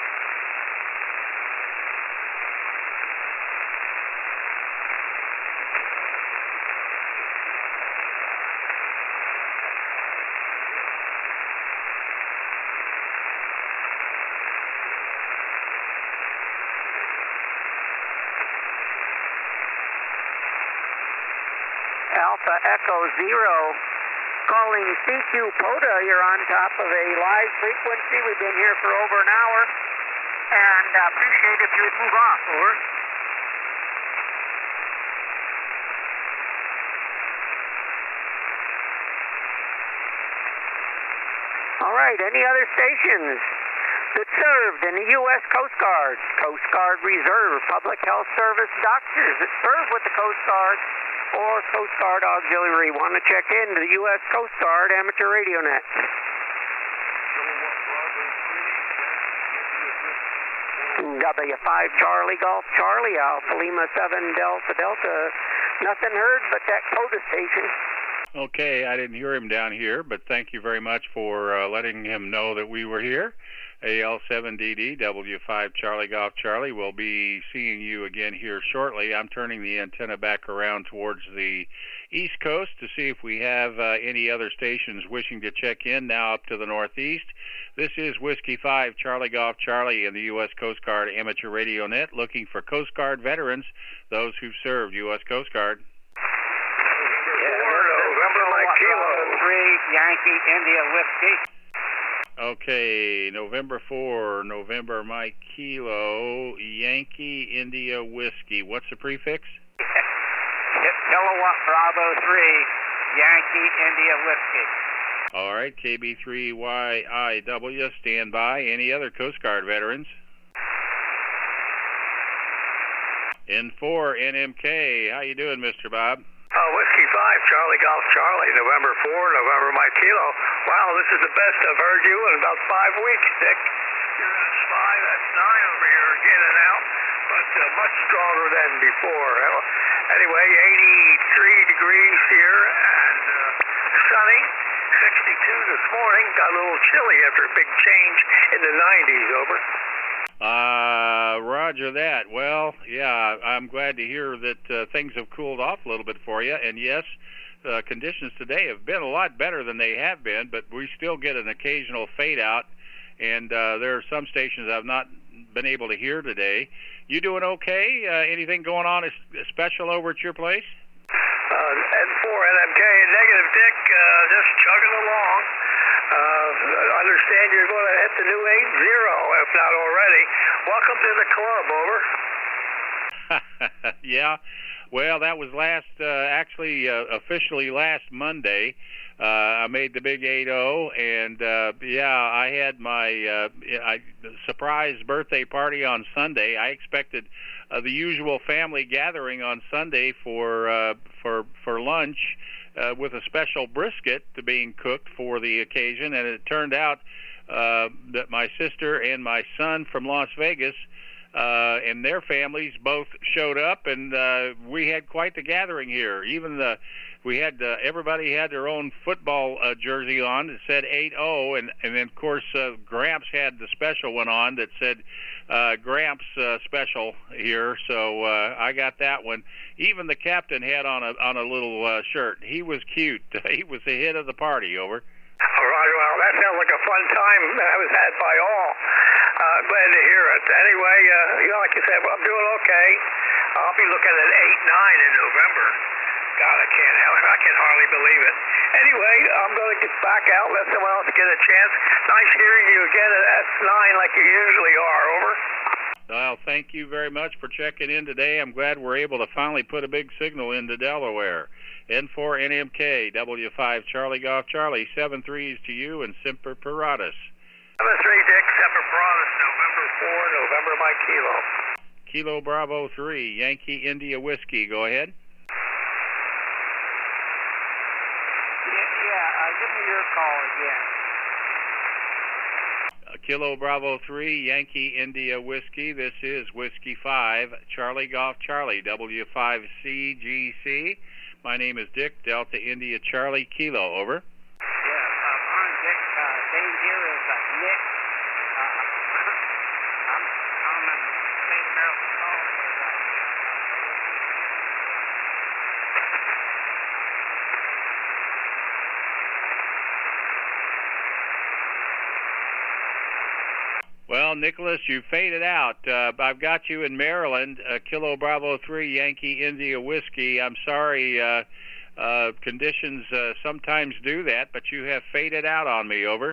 Alpha Echo Zero, calling CQ POTA. You're on top of a live frequency. We've been here for over an hour, and appreciate if you would move off, over. All right, any other stations that served in the U.S. Coast Guard, Coast Guard Reserve, Public Health Service, doctors that serve with the Coast Guard, or Coast Guard Auxiliary? Want to check in to the U.S. Coast Guard Amateur Radio Net. W5 Charlie Golf Charlie, Alpha Lima 7 Delta Delta. Nothing heard but that POTA station. Okay, I didn't hear him down here, but thank you very much for letting him know that we were here. AL7DD, W5 Charlie Golf Charlie. We'll be seeing you again here shortly. I'm turning the antenna back around towards the East Coast to see if we have any other stations wishing to check in now up to the Northeast. This is Whiskey 5 Charlie Golf Charlie in the U.S. Coast Guard Amateur Radio Net, looking for Coast Guard veterans, those who've served U.S. Coast Guard. November Mike Kilo 3 Yankee India Whiskey. Okay, November 4, November Mike Kilo, Yankee India Whiskey. What's the prefix? Kilowatt Bravo 3 Yankee India Whiskey. All right, KB3YIW, stand by. Any other Coast Guard veterans? N4 NMK, how you doing, Mr. Bob? Whiskey 5 Charlie Golf Charlie, November 4, November Mike Kilo. Wow, this is the best I've heard you in about 5 weeks, Dick. That's 5, that's 9 over here, in and out, but much stronger than before. Anyway, 83 degrees here and sunny. 62 this morning. Got a little chilly after a big change in the 90s, over. Roger that. Well, yeah, I'm glad to hear that things have cooled off a little bit for you. And yes, conditions today have been a lot better than they have been, but we still get an occasional fade out. And there are some stations I've not been able to hear today. You doing okay? Anything going on special over at your place? N4 NMK, negative, Dick, just chugging along. Understand you're going to hit the new 8-0, if not already. Welcome to the club, over. Yeah, well, that was officially last Monday. I made the big 8-0, and I had my surprise birthday party on Sunday. I expected the usual family gathering on Sunday for lunch, with a special brisket being cooked for the occasion, and it turned out that my sister and my son from Las Vegas and their families both showed up, and we had quite the gathering here. Even we had everybody had their own football jersey on that said 8-0, and then of course Gramps had the special one on that said Gramps special here. So I got that one. Even the captain had on a little shirt. He was cute. He was the hit of the party. Over. All right, well, that sounds like a fun time that was had by all. Glad to hear it. Anyway, like you said, I'm doing okay. I'll be looking at 8-9 in November. God, I can hardly believe it. Anyway, I'm going to get back out, let someone else get a chance. Nice hearing you again at 9 like you usually are. Over. Well, thank you very much for checking in today. I'm glad we're able to finally put a big signal into Delaware. N4 NMK, W5 Charlie Golf Charlie, 7-3s to you and Semper Paratus. 7-3 Dick, Semper Paratus, November 4, November Mike Kilo. Kilo Bravo 3, Yankee India Whiskey, go ahead. Give me your call again. Kilo Bravo 3, Yankee India Whiskey. This is Whiskey 5, Charlie Golf Charlie, W5CGC. My name is Dick, Delta India Charlie Kilo, over. Yeah, morning, Dick. Dave here is Nick. I'm on the state of Maryland call Well, Nicholas, you faded out. I've got you in Maryland, Kilo Bravo 3, Yankee India Whiskey. I'm sorry, conditions sometimes do that, but you have faded out on me, over.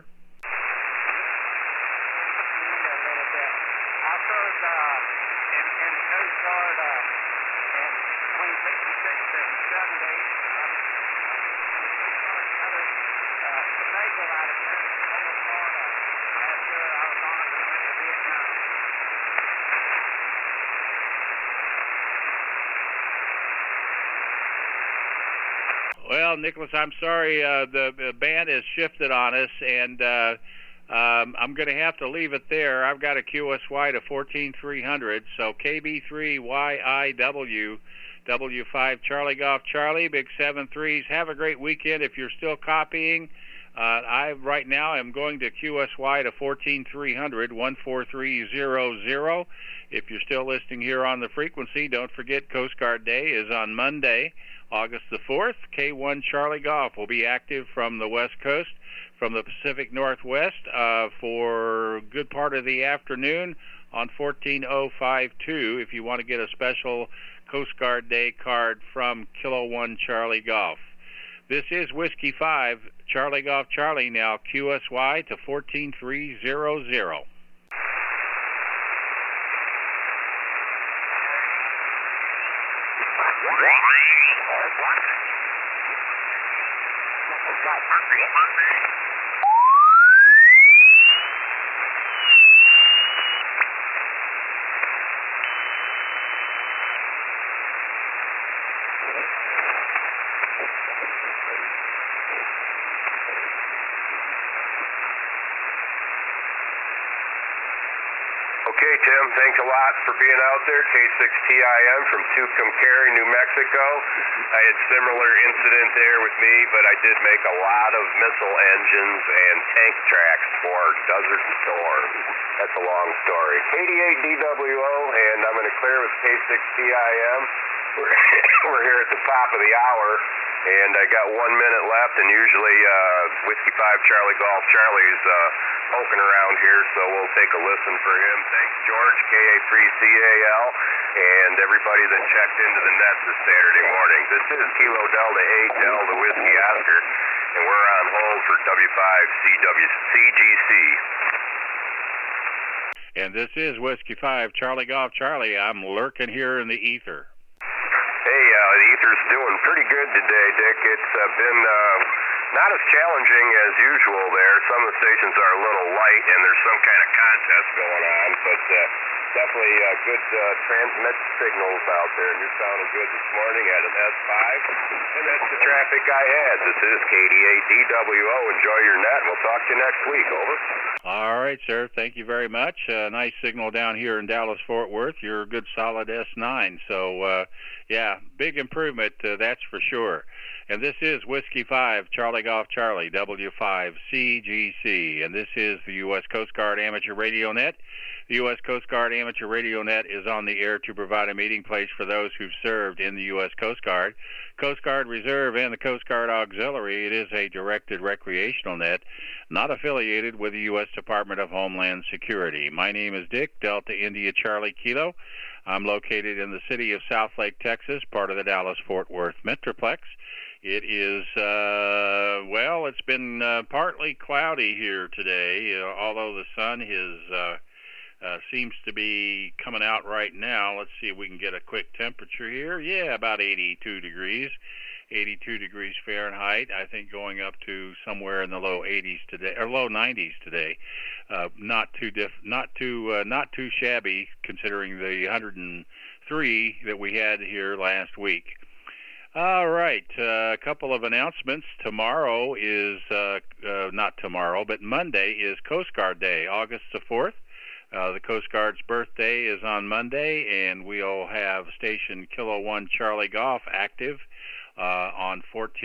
Well, Nicholas, I'm sorry. The band has shifted on us, and I'm going to have to leave it there. I've got a QSY to 14300, so KB3YIW, W5 Charlie Golf Charlie, big 7-3s. Have a great weekend. If you're still copying, I right now am going to QSY to 14300, 14300. If you're still listening here on the frequency, don't forget Coast Guard Day is on Monday, August the 4th. K1 Charlie Golf will be active from the West Coast, from the Pacific Northwest, for a good part of the afternoon on 14052 if you want to get a special Coast Guard Day card from Kilo 1 Charlie Golf. This is Whiskey 5, Charlie Golf Charlie, now QSY to 14300. Okay, Tim, thanks a lot for being out there. K6TIM from Tucumcari, New Mexico. I had similar incident there with me, but I did make a lot of missile engines and tank tracks for Desert Storm. That's a long story. 88DWO, and I'm going to clear with K6TIM. We're here at the top of the hour, and I got 1 minute left, and usually Whiskey 5 Charlie Golf Charlie's poking around here, so we'll take a listen for him. Thanks, George, KA3CAL, and everybody that checked into the net this Saturday morning. This is Kilo Delta 8 Delta Whiskey Oscar, and we're on hold for W5CGC. And this is Whiskey 5 Charlie Golf Charlie. I'm lurking here in the ether. Hey, the ether's doing pretty good today, Dick. It's been not as challenging as usual there. Some of the stations are a little light, and there's some kind of contest going on, but definitely good transmit signals out there, and you're sounding good this morning at an S5. And that's the traffic I had. This is KD8DWO. Enjoy your net, and we'll talk to you next week. Over. All right, sir. Thank you very much. Nice signal down here in Dallas-Fort Worth. You're a good solid S9. So, yeah, big improvement, that's for sure. And this is Whiskey 5, Charlie Golf Charlie, W5CGC. And this is the U.S. Coast Guard Amateur Radio Net. The U.S. Coast Guard Amateur Radio Net is on the air to provide a meeting place for those who've served in the U.S. Coast Guard, Coast Guard Reserve, and the Coast Guard Auxiliary. It is a directed recreational net, not affiliated with the U.S. Department of Homeland Security. My name is Dick, Delta India Charlie Kilo. I'm located in the city of Southlake, Texas, part of the Dallas-Fort Worth Metroplex. It is, well, it's been partly cloudy here today, although the sun seems to be coming out right now. Let's see if we can get a quick temperature here. Yeah, about 82 degrees. 82 degrees Fahrenheit. I think going up to somewhere in the low 80s today, or low 90s today. Not too shabby considering the 103 that we had here last week. All right, a couple of announcements. Tomorrow is, not tomorrow, but Monday is Coast Guard Day, August the 4th. The Coast Guard's birthday is on Monday, and we'll have station Kilo 1 Charlie Golf active on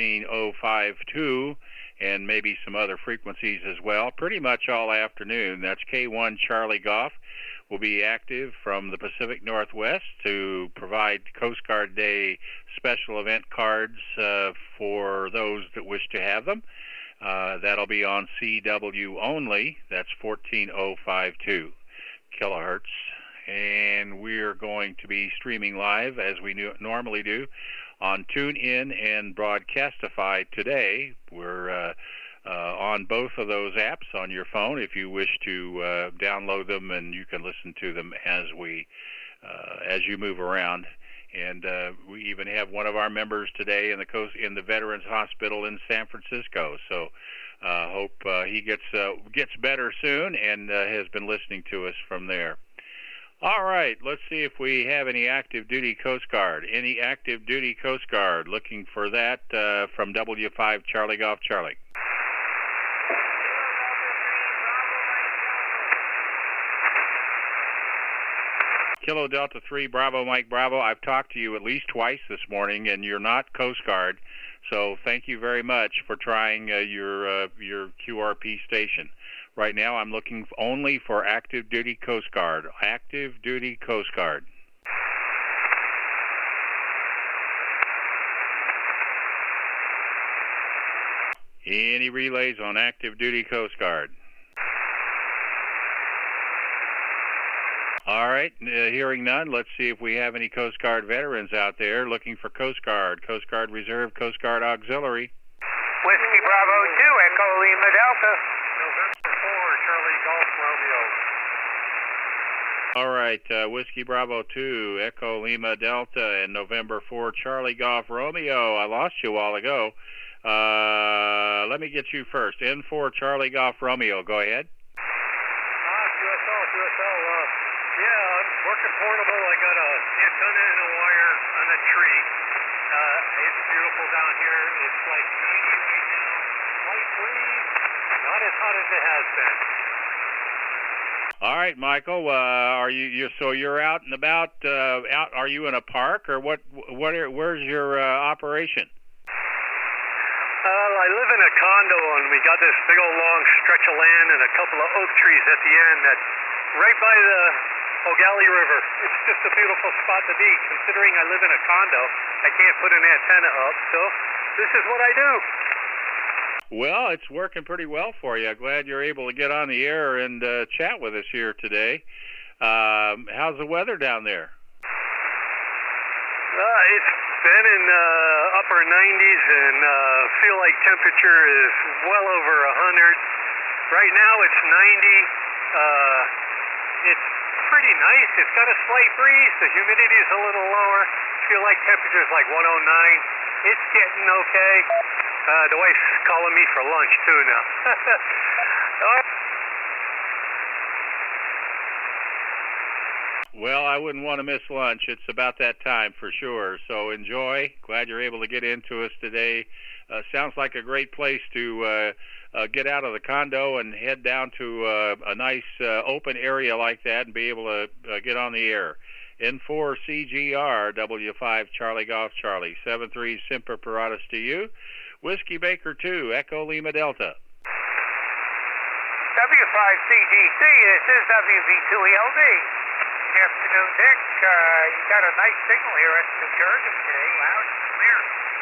14052, and maybe some other frequencies as well, pretty much all afternoon. That's K1 Charlie Golf will be active from the Pacific Northwest to provide Coast Guard Day special event cards for those that wish to have them. That'll be on CW only. That's 14052 kilohertz. And we're going to be streaming live, as we normally do, on TuneIn and Broadcastify today. We're on both of those apps on your phone if you wish to download them, and you can listen to them as you move around. And we even have one of our members today in the Veterans Hospital in San Francisco. So hope he gets better soon and has been listening to us from there. All right, let's see if we have any active duty Coast Guard. Any active duty Coast Guard? Looking for that from W5 Charlie Golf Charlie. Kilo Delta 3 Bravo Mike Bravo. I've talked to you at least twice this morning, and you're not Coast Guard, so thank you very much for trying your QRP station. Right now, I'm looking only for active duty Coast Guard. Active duty Coast Guard. Any relays on active duty Coast Guard? All right, hearing none, let's see if we have any Coast Guard veterans out there looking for Coast Guard Reserve, Coast Guard Auxiliary. Whiskey Bravo 2, Echo Lima Delta. All right, Whiskey Bravo 2, Echo Lima Delta, and November 4, Charlie Golf Romeo. I lost you a while ago. Let me get you first. N4, Charlie Golf Romeo. Go ahead. QSL. Yeah, I'm working portable. I got a antenna and a wire on a tree. It's beautiful down here. It's like 90 right now. Light breeze, not as hot as it has been. All right, Michael. So you're out and about? Are you in a park or what? Where's your operation? I live in a condo, and we got this big old long stretch of land and a couple of oak trees at the end. That's right by the Ogallie River. It's just a beautiful spot to be. Considering I live in a condo, I can't put an antenna up, so this is what I do. Well, it's working pretty well for you. I'm glad you're able to get on the air and chat with us here today. How's the weather down there? It's been in the upper 90s, and feel like temperature is well over 100. Right now it's 90. It's pretty nice. It's got a slight breeze. The humidity is a little lower. Feel like temperature's like 109. It's getting okay. The wife's calling me for lunch, too, now. Well, I wouldn't want to miss lunch. It's about that time for sure. So enjoy. Glad you're able to get into us today. Sounds like a great place to get out of the condo and head down to a nice open area like that and be able to get on the air. N4 CGR, W5 Charlie Golf Charlie, 73 Semper Paratus to you. Whiskey Baker 2, Echo Lima Delta. W5CGC, this is WV2ELD. Good afternoon, Dick. You got a nice signal here in New Jersey today, loud and clear.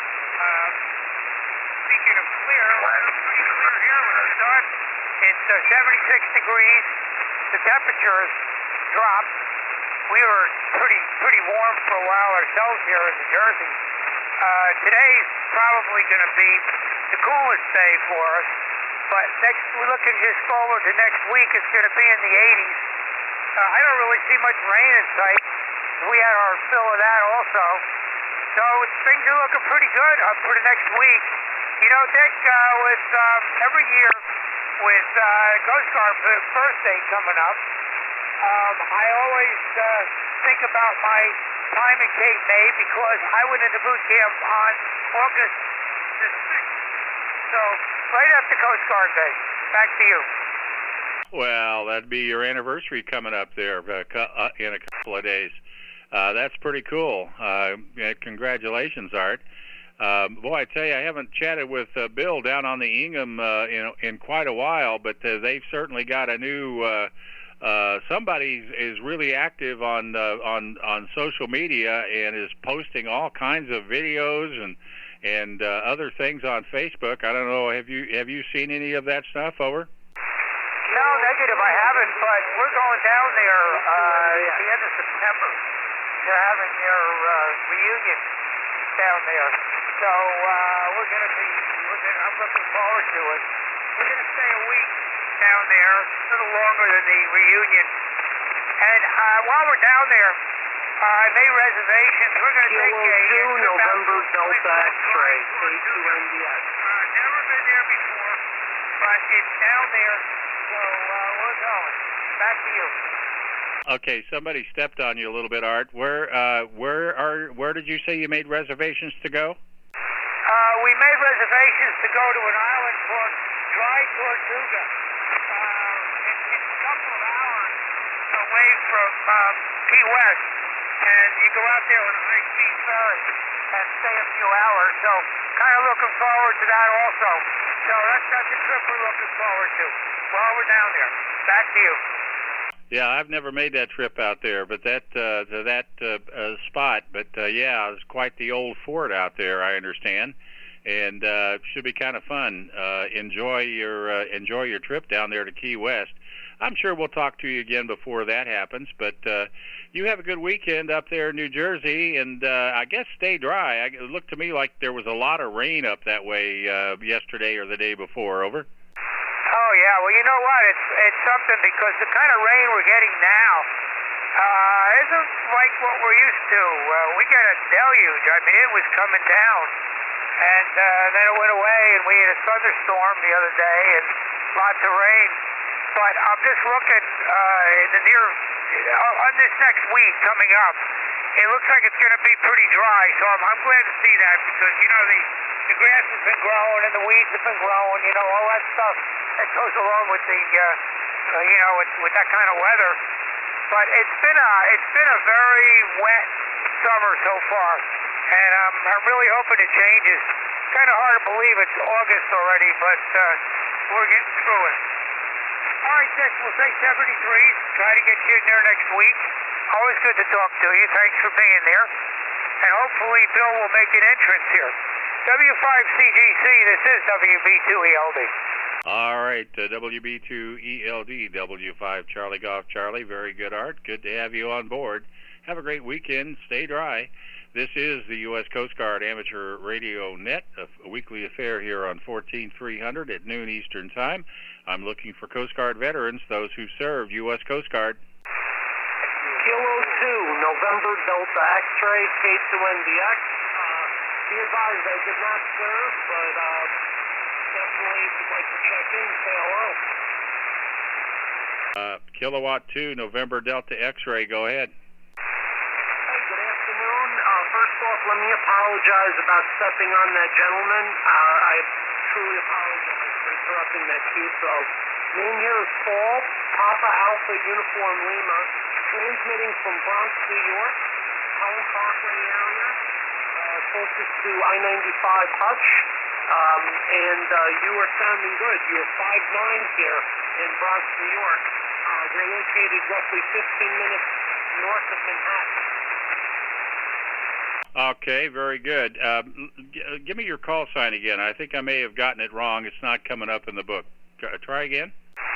Speaking of clear, we're pretty clear here when we start. It's 76 degrees. The temperature has dropped. We were pretty warm for a while ourselves here in New Jersey. Today's probably going to be the coolest day for us. But we're looking just forward to next week. It's going to be in the 80s. I don't really see much rain in sight. We had our fill of that also. So things are looking pretty good for the next week. You know, Dick, with every year with Coast Guard birthday coming up, I always think about my time in Cape May because I went into boot camp on August the 6th. So right after Coast Guard Day. Back to you. Well, that'd be your anniversary coming up there in a couple of days. That's pretty cool. Congratulations, Art. Boy, I tell you, I haven't chatted with Bill down on the Ingham in quite a while, but they've certainly got a new. Somebody is really active on social media and is posting all kinds of videos and other things on Facebook. I don't know. Have you seen any of that stuff? Over. No, negative. I haven't. But we're going down there at the end of September. They're having their reunion down there. So we're going to be. I'm looking forward to it. We're going to stay a week down there, a little longer than the reunion. And while we're down there, I made reservations. We're going to take a November Delta X-ray, K2NDX. Never been there before, but it's down there, so we're going. Back to you. Okay, somebody stepped on you a little bit, Art. Where did you say you made reservations to go? We made reservations to go to an island called Dry Tortuga. It's a couple of hours away from Key West, and you go out there with a high-speed ferry and stay a few hours. So kind of looking forward to that also. So that's a trip we're looking forward to while we're down there. Back to you. Yeah, I've never made that trip out there, but that spot. But yeah, it's quite the old fort out there, I understand, and should be kind of fun. Enjoy your trip down there to Key West. I'm sure we'll talk to you again before that happens. But you have a good weekend up there in New Jersey, and I guess stay dry. It looked to me like there was a lot of rain up that way yesterday or the day before. Over. Oh, yeah. Well, you know what? It's something because the kind of rain we're getting now isn't like what we're used to. We got a deluge. I mean, it was coming down, and then it went away, and we had a thunderstorm the other day and lots of rain. But I'm just looking in the on this next week coming up, it looks like it's going to be pretty dry, so I'm glad to see that because, you know, the grass has been growing and the weeds have been growing, you know, all that stuff that goes along with the, with that kind of weather. But it's been a very wet summer so far, and I'm really hoping it changes. It's kind of hard to believe it's August already, but we're getting through it. All right, Dick, we'll say 73s. Try to get you in there next week. Always good to talk to you. Thanks for being there. And hopefully Bill will make an entrance here. W5CGC, this is WB2ELD. All right, WB2ELD, W5 Charlie Golf Charlie. Very good, Art. Good to have you on board. Have a great weekend. Stay dry. This is the U.S. Coast Guard Amateur Radio Net, a weekly affair here on 14300 at noon Eastern Time. I'm looking for Coast Guard veterans, those who served U.S. Coast Guard. Kilo 2, November Delta X-ray, K2NDX. Be advised I did not serve, but definitely if you'd like to check in, say hello. Kilowatt 2, November Delta X-ray, go ahead. off, let me apologize about stepping on that gentleman. I truly apologize for interrupting that cue throw. Name here is Paul, Papa Alpha Uniform Lima, transmitting from Bronx, New York, Cullen Parkway area, closest to I-95 Hutch. And you are sounding good. You are 5'9" here in Bronx, New York. We're located roughly 15 minutes north of Manhattan. Okay, very good. Give me your call sign again. I think I may have gotten it wrong. It's not coming up in the book. Try again.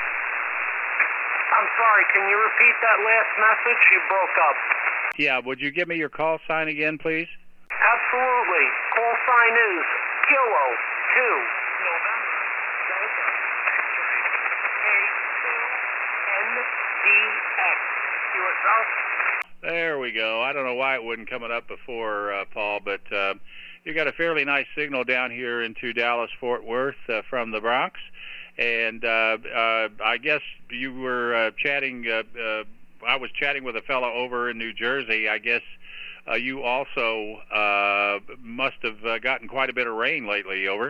I'm sorry, can you repeat that last message? You broke up. Yeah, would you give me your call sign again, please? Absolutely. Call sign is Kilo 2 November Delta X-ray K2NDX. QSL. There we go. I don't know why it wasn't coming up before, Paul, but you got a fairly nice signal down here into Dallas-Fort Worth from the Bronx. And I guess you were chatting, I was chatting with a fellow over in New Jersey. I guess you also must have gotten quite a bit of rain lately, over.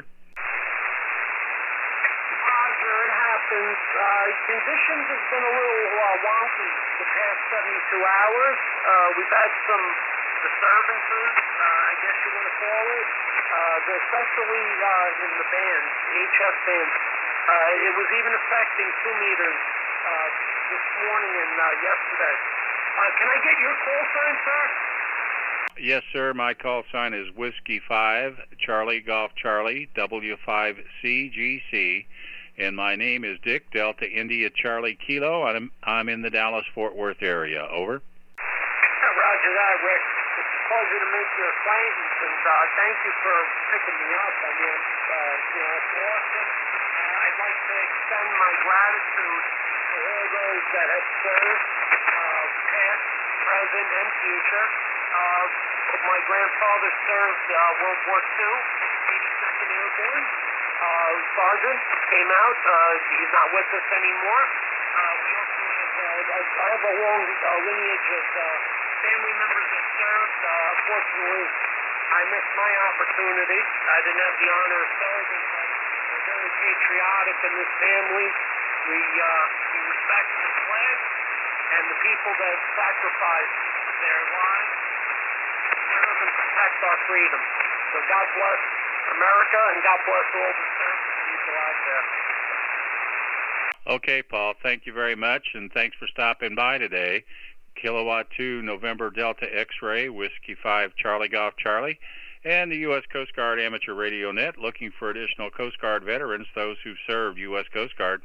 Roger, it happens. Conditions have been a little wonky the past 72 hours. We've had some disturbances, I guess you want to call it, especially in the bands, HS bands. It was even affecting 2 meters this morning and yesterday. Can I get your call sign, sir? Yes, sir. My call sign is Whiskey 5, Charlie Golf Charlie, W5CGC, and my name is Dick, Delta India Charlie Kilo. I'm in the Dallas-Fort Worth area. Over. Roger that, Rick. It's a pleasure to make your acquaintance, and thank you for picking me up. I mean, it's awesome. I'd like to extend my gratitude to all those that have served, past, present, and future. My grandfather served World War II, 82nd Airborne. Sergeant came out. He's not with us anymore. We also have, I have a long lineage of family members that served. Unfortunately, I missed my opportunity. I didn't have the honor of serving, but we're very patriotic in this family. We respect the flag and the people that sacrificed their lives to serve and protect our freedom. So God bless America, and God bless all the service people out there. Okay, Paul, thank you very much, and thanks for stopping by today. Kilowatt 2 November Delta X-ray, Whiskey 5 Charlie Golf Charlie, and the U.S. Coast Guard Amateur Radio Net, looking for additional Coast Guard veterans, those who served U.S. Coast Guard.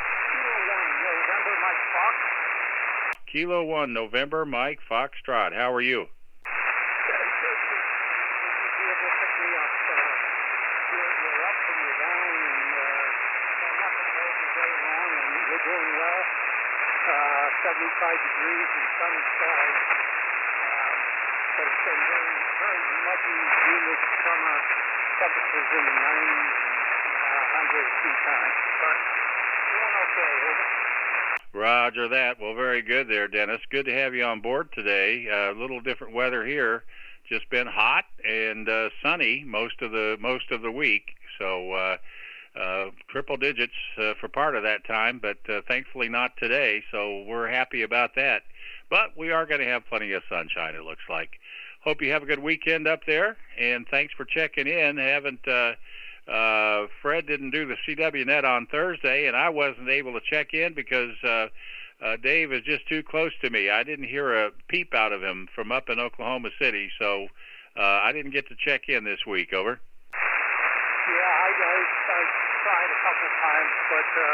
Kilo 1 November Mike Foxtrot. How are you? Doing well, 75 degrees and sunny skies, but it's been very, very muggy, humid summer, temperatures in the 90s and 100 a few times, but doing okay, over. Roger that. Well, very good there, Dennis. Good to have you on board today. A little different weather here. Just been hot and sunny most of the week, so triple digits for part of that time, but thankfully not today, so we're happy about that. But we are going to have plenty of sunshine, it looks like. Hope you have a good weekend up there, and thanks for checking in. Fred didn't do the CWNet on Thursday, and I wasn't able to check in because Dave is just too close to me. I didn't hear a peep out of him from up in Oklahoma City, so I didn't get to check in this week. Over. Yeah, I tried a couple times, but the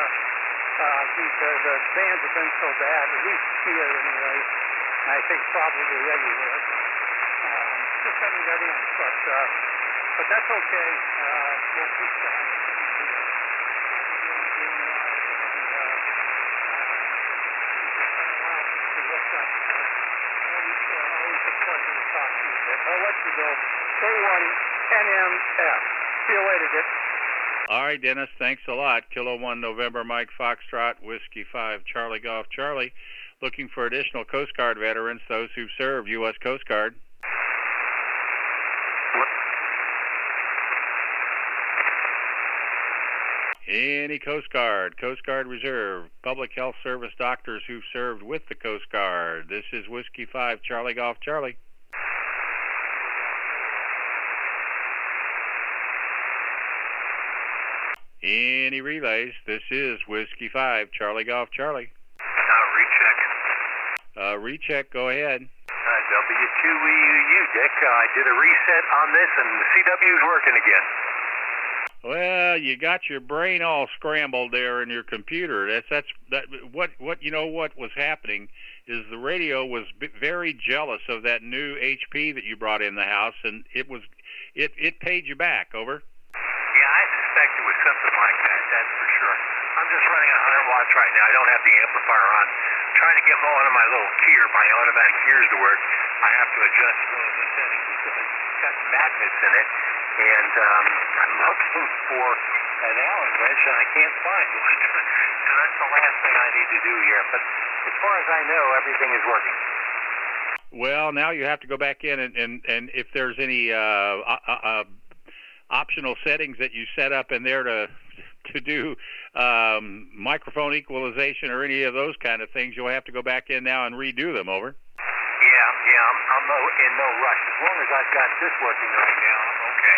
bands have been so bad, at least here anyway, and I think probably everywhere. Just haven't got in, but that's okay. We'll keep trying. Always a pleasure to talk to you. I'll let you go. K1NMF. See you later, Dick. All right, Dennis, thanks a lot. Kilo 1 November Mike Foxtrot, Whiskey 5 Charlie Golf Charlie, looking for additional Coast Guard veterans, those who served U.S. Coast Guard. Any Coast Guard, Coast Guard Reserve, Public Health Service doctors who've served with the Coast Guard. This is Whiskey 5, Charlie Golf Charlie. Any relays? This is Whiskey 5, Charlie Golf Charlie. Recheck. Recheck, go ahead. W2EUU, Dick. I did a reset on this, and the CW is working again. Well, you got your brain all scrambled there in your computer. What was happening is the radio was very jealous of that new HP that you brought in the house, and it paid you back. Over. Yeah, I suspect it was something like that. That's for sure. I'm just running 100 watts right now. I don't have the amplifier on. I'm trying to get one of my little my automatic gears to work. I have to adjust one of the settings. It's got magnets in it. And I'm looking for an Allen wrench, and I can't find one. So that's the last thing I need to do here. But as far as I know, everything is working. Well, now you have to go back in, and if there's any optional settings that you set up in there to do microphone equalization or any of those kind of things, you'll have to go back in now and redo them. Over. Yeah, I'm in no rush. As long as I've got this working right now, I'm okay.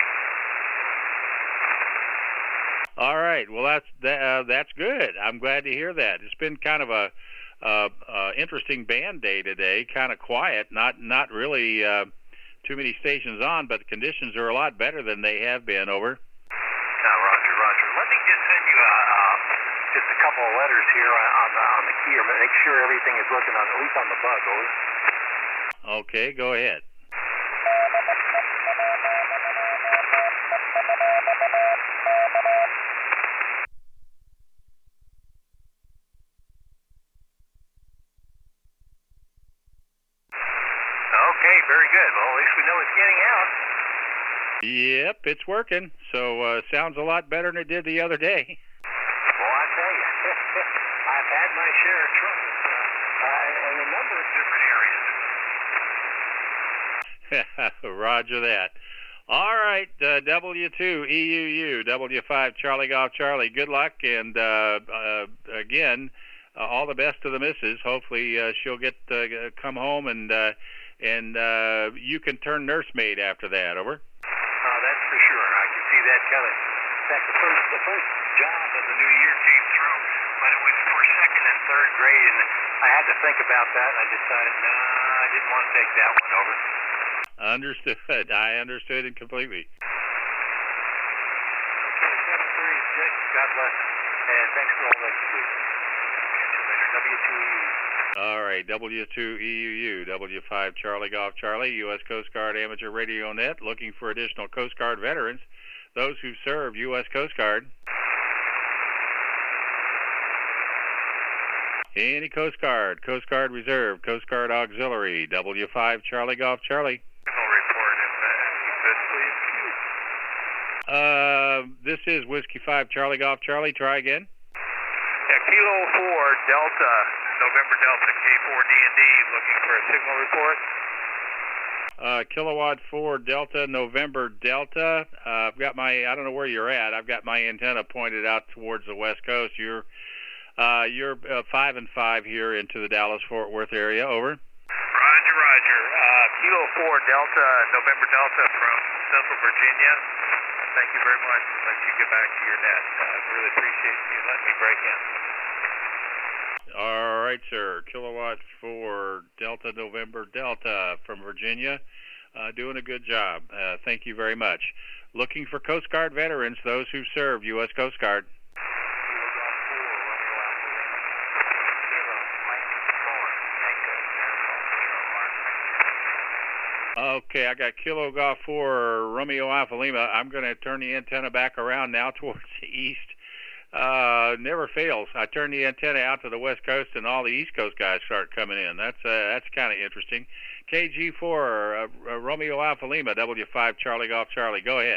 All right. Well, that's good. I'm glad to hear that. It's been kind of a interesting band day today. Kind of quiet. Not really too many stations on, but the conditions are a lot better than they have been. Over. Roger. Let me just send you just a couple of letters here on the key, or make sure everything is working at least on the bug. Over. Okay, go ahead. Okay, very good. Well, at least we know it's getting out. Yep, it's working. So sounds a lot better than it did the other day. Well, I tell you, I've had my share of trouble in a number of different areas. Roger that. All right, W2EUU, W5 Charlie Golf Charlie. Good luck, and again, all the best to the missus. Hopefully, she'll get come home, and you can turn nursemaid after that. Over. That's for sure. I can see that coming. In fact, the first job of the new year came through, but it was for second and third grade, and I had to think about that, and I decided, I didn't want to take that one. Over. Understood. I understood it completely. Okay, 7:36. God bless, and thanks for all that you do. Catch you later. W2EUU. All right, W2EUU, W5 Charlie Golf Charlie, U.S. Coast Guard Amateur Radio Net, looking for additional Coast Guard veterans, those who serve U.S. Coast Guard. Any Coast Guard, Coast Guard Reserve, Coast Guard Auxiliary, W5 Charlie Golf Charlie. This is Whiskey 5 Charlie Golf Charlie. Try again. Yeah, Kilo 4 Delta, November Delta, K4D&D, looking for a signal report. Kilowatt 4 Delta, November Delta. I've got I don't know where you're at. I've got my antenna pointed out towards the West Coast. You're 5 and 5 here into the Dallas-Fort Worth area. Over. Roger. Kilo 4 Delta, November Delta from Central Virginia. Thank you very much. I'll let you get back to your net. I really appreciate you letting me break in. All right, sir. Kilowatt 4 Delta, November Delta from Virginia. Doing a good job. Thank you very much. Looking for Coast Guard veterans, those who serve U.S. Coast Guard. Okay, I got Kilo Golf 4 Romeo Alpha Lima. I'm going to turn the antenna back around now towards the east. Never fails. I turn the antenna out to the West Coast, and all the East Coast guys start coming in. That's kind of interesting. KG4 Romeo Alpha Lima, W5 Charlie Golf Charlie. Go ahead.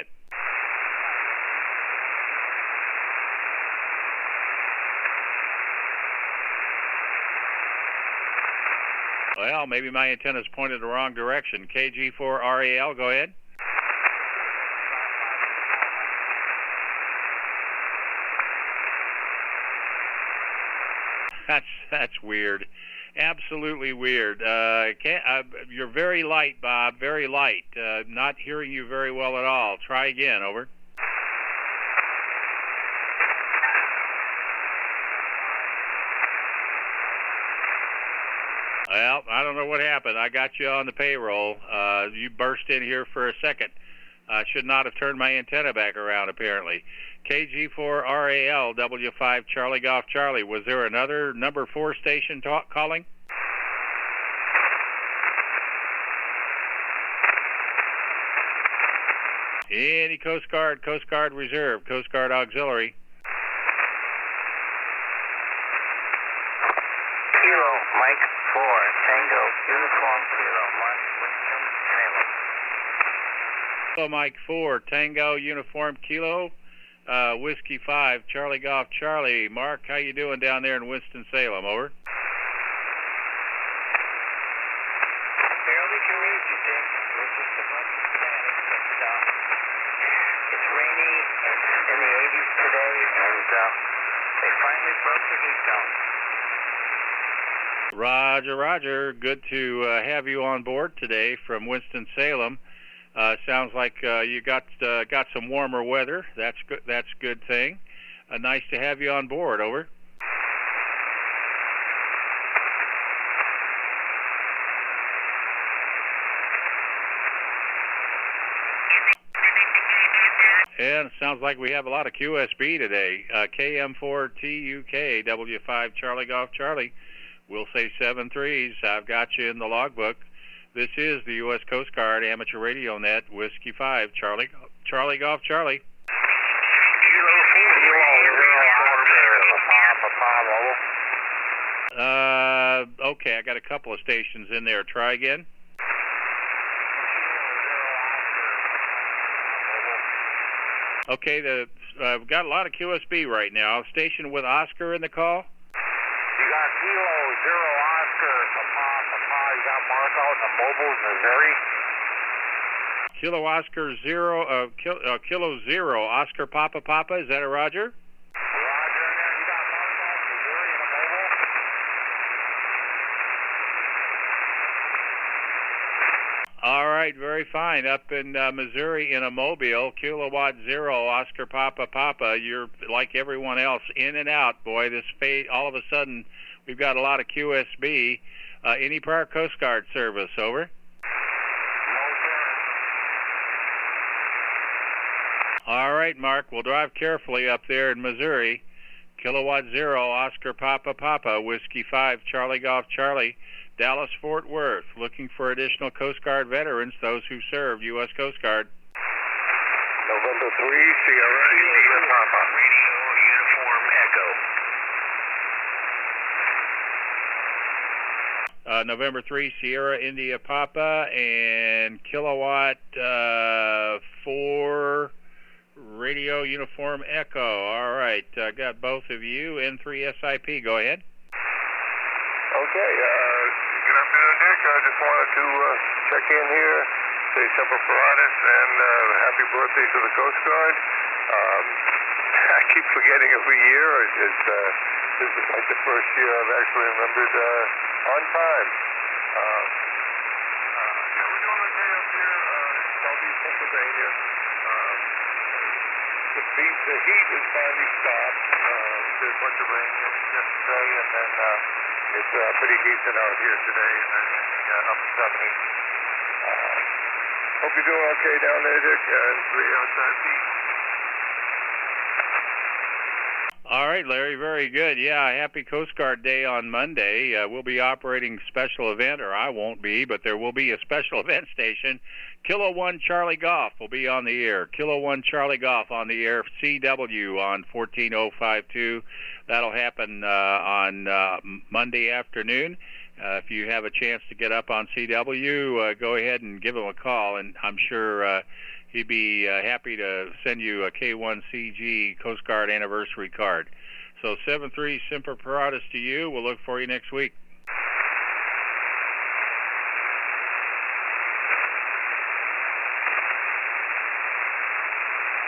Well, maybe my antenna's pointed the wrong direction. KG4 RAL, go ahead. That's weird. Absolutely weird. You're very light, Bob. Very light. Not hearing you very well at all. Try again. Over. Well, I don't know what happened. I got you on the payroll. You burst in here for a second. I should not have turned my antenna back around, apparently. KG4RAL, W5 Charlie Golf Charlie. Was there another number 4 station calling? Any Coast Guard Reserve, Coast Guard Auxiliary. Kilo, Mike 4, Tango, Uniform Kilo, Mark, Winston-Salem. Hello, Mike 4, Tango, Uniform Kilo, Whiskey 5, Charlie Golf Charlie. Mark, how you doing down there in Winston-Salem? Over. Barely can read you, Dick. We're just a bunch of static, but it's rainy, it's in the 80s today, and they finally broke the heat zone. Roger, Roger. Good to have you on board today from Winston-Salem. Sounds like you got some warmer weather. That's good. That's a good thing. Nice to have you on board. Over. And it sounds like we have a lot of QSB today. KM4TUK, W5 Charlie Golf Charlie. We'll say 7 3s. I've got you in the logbook. This is the U.S. Coast Guard Amateur Radio Net, Whiskey 5, Charlie Golf Charlie. Okay, I got a couple of stations in there. Try again. Okay, we've got a lot of QSB right now. Station with Oscar in the call. You got Kilo 0 Oscar, Papa. You got Marco in the mobile, Missouri. Kilo Oscar 0, Kilo 0 Oscar Papa. Is that a Roger? Roger, and then you got Marco, Missouri in the mobile. All right, very fine. Up in Missouri in a mobile, Kilowatt 0 Oscar Papa. You're like everyone else, in and out. Boy, this fade, all of a sudden, we've got a lot of QSB. Any prior Coast Guard service, over? No, sir. All right, Mark, we'll drive carefully up there in Missouri. Kilowatt 0 Oscar Papa, Whiskey 5 Charlie Golf Charlie. Dallas, Fort Worth, looking for additional Coast Guard veterans, those who served U.S. Coast Guard. November 3, Sierra India Papa. Radio Uniform Echo. November 3, Sierra India Papa, and Kilowatt 4, Radio Uniform Echo. All right, got both of you. N3SIP, go ahead. Okay, good afternoon, Dick. I just wanted to check in here, say Semper Paratus, and happy birthday to the Coast Guard. I keep forgetting every year. This is like the first year I've actually remembered on time. Yeah, we're doing okay up here in southeast Pennsylvania. The heat has finally stopped. There's a bunch of rain yesterday, and then it's pretty decent out here today in the upper 70s. Hope you're doing okay down there, Dick, and 3 outside feet. All right, Larry, very good. Yeah, happy Coast Guard Day on Monday. We'll be operating special event, or I won't be, but there will be a special event station. Kilo 1 Charlie Golf will be on the air. Kilo 1 Charlie Golf on the air, CW on 14052. That'll happen on Monday afternoon. If you have a chance to get up on CW, go ahead and give him a call, and I'm sure he'd be happy to send you a K1CG Coast Guard anniversary card. So 7-3 Semper Paratus to you. We'll look for you next week.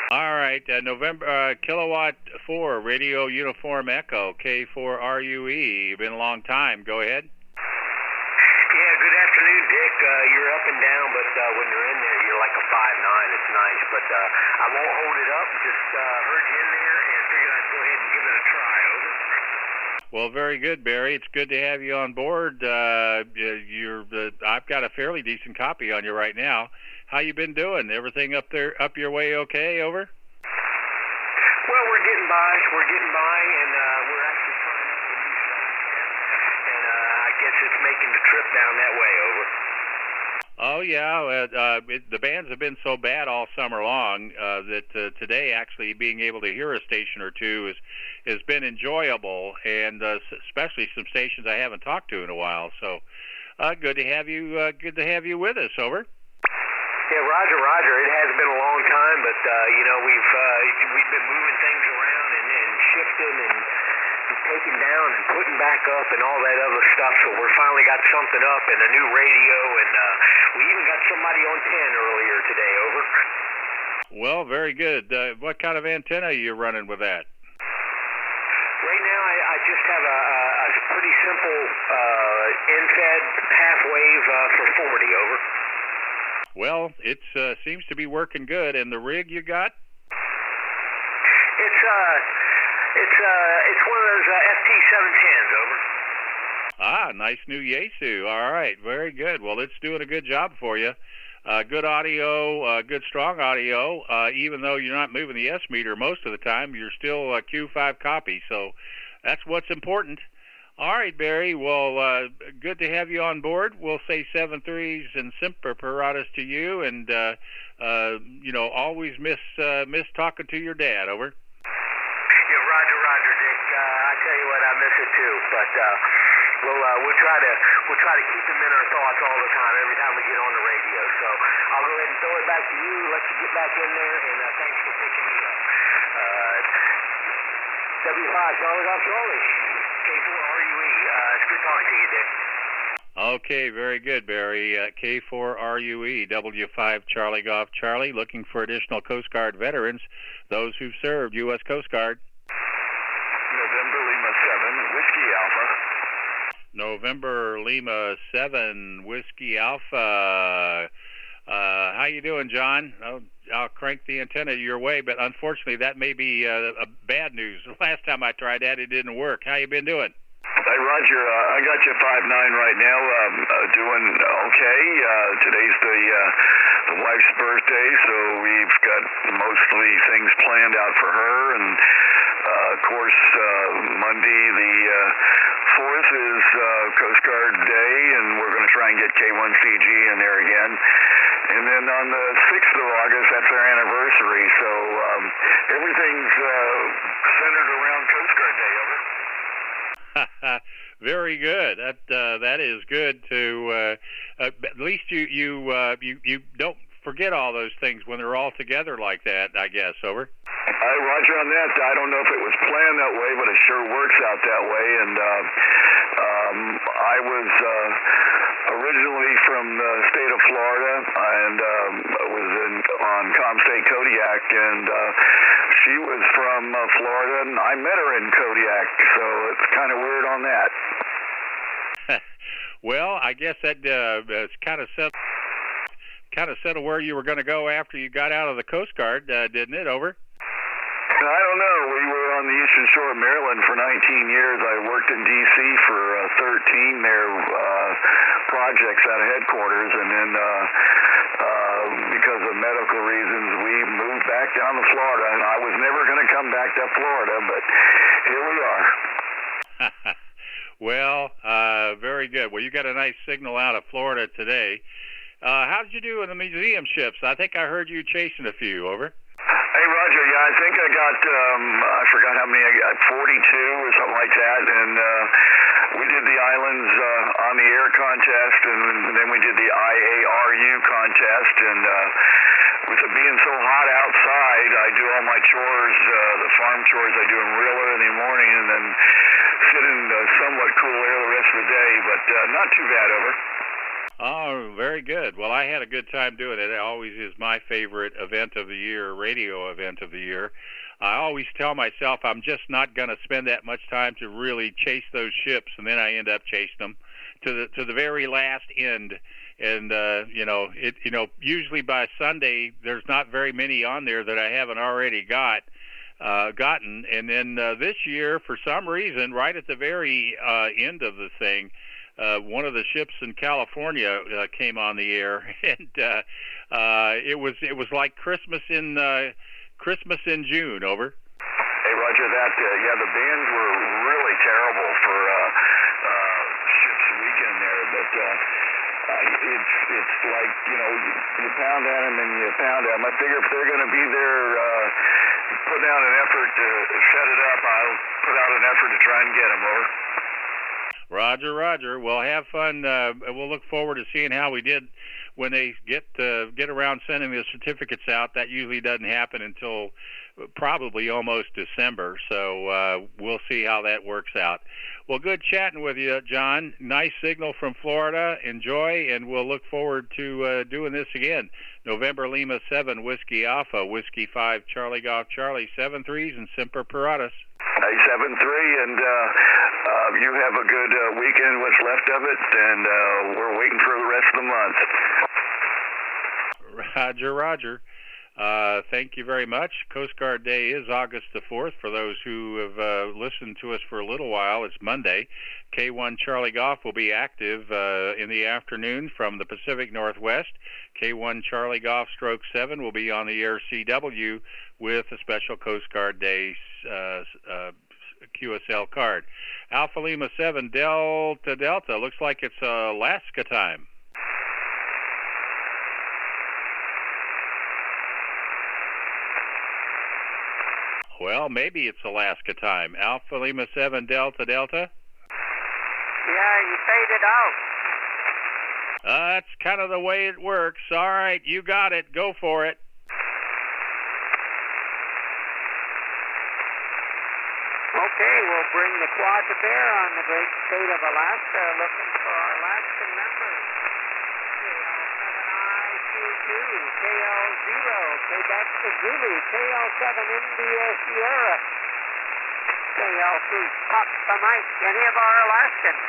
All right, November Kilowatt 4 Radio Uniform Echo K4RUE. Been a long time. Go ahead. Yeah, good afternoon, Dick. You're up and down, but when you're in there, you're like a 5'9". It's nice, but I won't hold it up. Just heard you in there and figured I'd go ahead and give it a try. Over. Well, very good, Barry. It's good to have you on board. I've got a fairly decent copy on you right now. How you been doing? Everything up your way okay? Over? Well, we're getting by, and we're actually trying out the new shop, and I guess it's making the trip down that way. Over. Oh yeah, the bands have been so bad all summer long that today actually being able to hear a station or two has been enjoyable, and especially some stations I haven't talked to in a while. So good to have you. Good to have you with us. Over. Yeah, Roger. It has been a long time, but we've been moving things around and shifting and taking down and putting back up and all that other stuff. So we're finally got something up and a new radio, and we even got somebody on 10 earlier today. Over. Well, very good. What kind of antenna are you running with that? Right now, I just have a pretty simple end-fed half wave for 40. Over. Well, it seems to be working good. And the rig you got? It's one of those FT710s. Over. Ah, nice new Yaesu. All right, very good. Well, it's doing a good job for you. Good audio, good strong audio. Even though you're not moving the S meter most of the time, you're still a Q5 copy. So that's what's important. All right, Barry. Well, good to have you on board. We'll say 7-3s and Semper Paratus to you, and always miss talking to your dad. Over. Yeah, Roger, Dick. I tell you what, I miss it too. But we'll try to keep him in our thoughts all the time every time we get on the radio. So I'll go ahead and throw it back to you. Let you get back in there, and thanks for picking me up. W5 Charlie Golf Charlie. K4RUE. It's good talking to you, Dick. Okay, very good, Barry. K4RUE, W5 Charlie Golf Charlie, looking for additional Coast Guard veterans, those who've served U.S. Coast Guard. November Lima 7, Whiskey Alpha. November Lima 7, Whiskey Alpha. How you doing, John? I'll crank the antenna your way, but unfortunately that may be a bad news. The last time I tried that, it didn't work. How you been doing? Hey, Roger, I got you 5'9" right now, doing okay. Today's the wife's birthday, so we've got mostly things planned out for her, and of course, Monday the 4th is Coast Guard Day, and we're going to try and get K1CG in there again. And then on the 6th of August, that's our anniversary, so everything's centered around Coast Guard Day. Over. Very good. That is good to at least you don't forget all those things when they're all together like that, I guess. Over. Roger on that. I don't know if it was planned that way, but it sure works out that way. And I was originally from the state of Florida, and was on ComState Kodiak, and she was from Florida, and I met her in Kodiak, so it's kind of weird on that. Well, I guess that kind of settled where you were going to go after you got out of the Coast Guard, didn't it? Over. I don't know. We were on the Eastern Shore of Maryland for 19 years. I worked in D.C. for 13 there, projects out of headquarters, and then because of medical reasons, we moved back down to Florida, and I was never going to come back to Florida, but here we are. Well, very good. Well, you got a nice signal out of Florida today. How did you do in the museum ships? I think I heard you chasing a few. Over. Hey, Roger, yeah, I think I got, I forgot how many, I got 42 or something like that, and we did the Islands on the Air contest, and then we did the IARU contest, and with it being so hot outside, I do all my chores, the farm chores I do them real early in the morning, and then sit in somewhat cool air the rest of the day, but not too bad. Over. Oh, very good. Well, I had a good time doing it. It always is my favorite event of the year, radio event of the year. I always tell myself I'm just not going to spend that much time to really chase those ships, and then I end up chasing them to the very last end. And usually by Sunday there's not very many on there that I haven't already gotten. And then this year, for some reason, right at the very end of the thing, one of the ships in California came on the air, and it was like Christmas in June. Over. Hey, Roger, that the bands were really terrible for ships weekend there, but it's like you pound at them and you pound at them. I figure if they're going to be there putting out an effort to set it up, I'll put out an effort to try and get them. Over. Roger. Well, have fun. We'll look forward to seeing how we did when they get around sending the certificates out. That usually doesn't happen until probably almost December. So we'll see how that works out. Well, good chatting with you, John. Nice signal from Florida. Enjoy, and we'll look forward to doing this again. November Lima 7, Whiskey Alpha, Whiskey 5, Charlie Golf Charlie, 7-3s, and Semper Paratus. Hey, 7-3, and you have a good weekend, what's left of it, and we're waiting for the rest of the month. Roger. Thank you very much. Coast Guard Day is August the 4th. For those who have listened to us for a little while, it's Monday. K1 Charlie Golf will be active in the afternoon from the Pacific Northwest. K1 Charlie Golf Stroke 7 will be on the air CW with a special Coast Guard Day QSL card. Alpha Lima 7 Delta Delta. Looks like it's Alaska time. Well, maybe it's Alaska time. Alpha Lima 7 Delta Delta. Yeah, you faded out. That's kind of the way it works. All right, you got it. Go for it. Okay, we'll bring the quad to bear on the great state of Alaska, looking for our Alaskan members. KL7I22, KL0, Quebec to Zulu, KL7 India Sierra, KL3 Papa Mike, any of our Alaskans?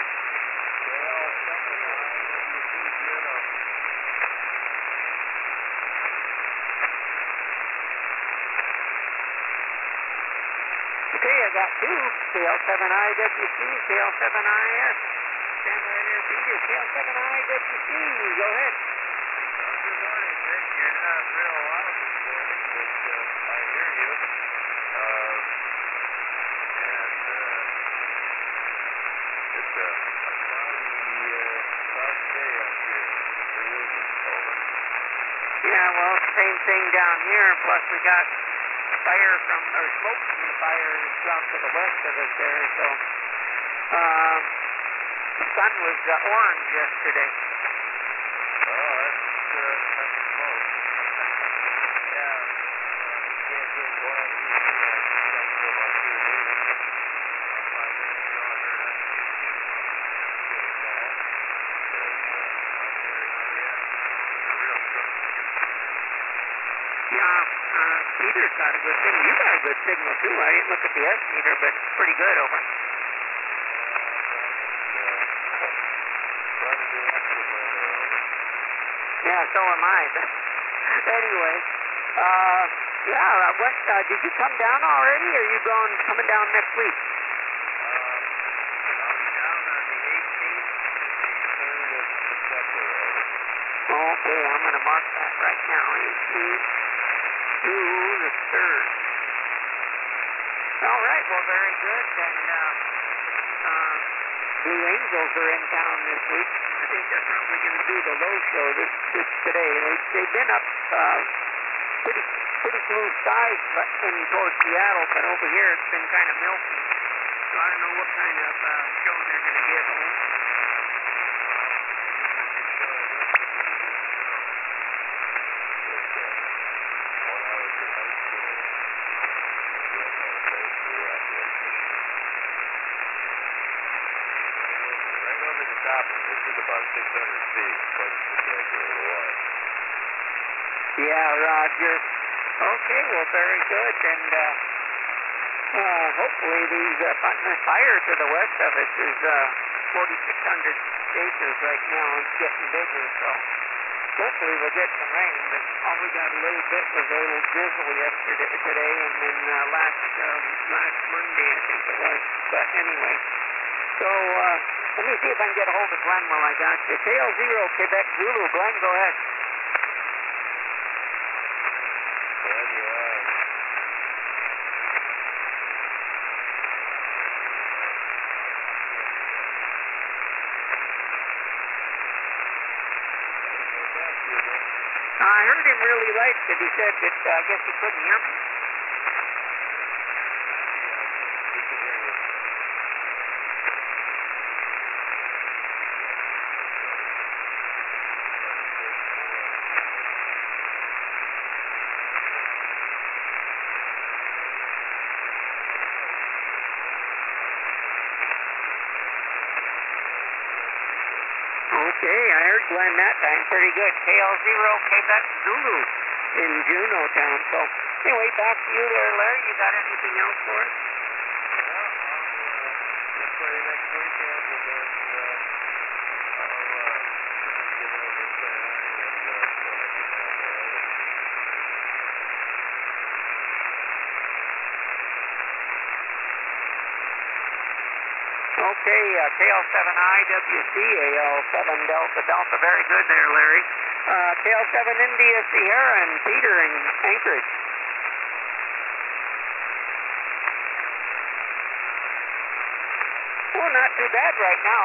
Okay, I got two. KL7IWC, KL7IS. Stand right there, Peter. KL7IWC, go ahead. Good morning, Dick. You're not real loud this morning, but I hear you. It's a cloudy day up here. Over. Yeah, well, same thing down here. Plus, we got fire from, or smoke from the fire down to the west of us there. So, the sun was orange yesterday. Oh, that's smoke. Yeah. Can't get quiet. Peter's got a good signal. You got a good signal too. I didn't look at the S meter, but pretty good. Over. Yeah, so am I. Anyway, what? Did you come down already, or are you coming down next week? Coming down on the 18th, 3rd of September. Okay, I'm going to mark that right now. 18th to the 3rd. All right, well, very good. And Blue Angels are in town this week. I think they're probably going to do the low show this today. They've been up pretty blue skies in towards Seattle, but over here it's been kind of milky. So I don't know what kind of show they're going to give. This is about 600 feet. Yeah, Roger. Okay, well, very good. And hopefully these fire to the west of us is 4,600 acres right now. It's getting bigger, so hopefully we'll get some rain. But all we got a little bit was a little drizzle today, and then last Monday, I think it was. But anyway, so let me see if I can get a hold of Glenn while I got you. KL0 Quebec Zulu. Glenn, go ahead. I heard him really liked it. He said that I guess he couldn't hear me. Okay, I heard Glenn that time. Pretty good. KL0 Quebec Zulu in Juneau Town. So anyway, back to you there, Larry. You got anything else for us? Just play next weekend, and then I'll get over and say hi and when I get down there. Okay, KL7IWC, AL7 Delta Delta. Very good there, Larry. KL7 India Sierra and Peter in Anchorage. Well, not too bad right now.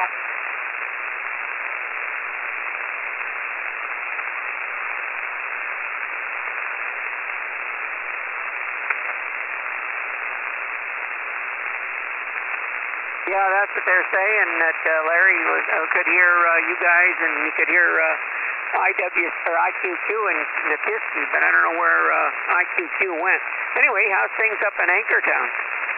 Yeah, that's what they're saying, that Larry could hear you guys, and he could hear IQQ and Nipiski, but I don't know where IQQ went. Anyway, how's things up in Anchortown?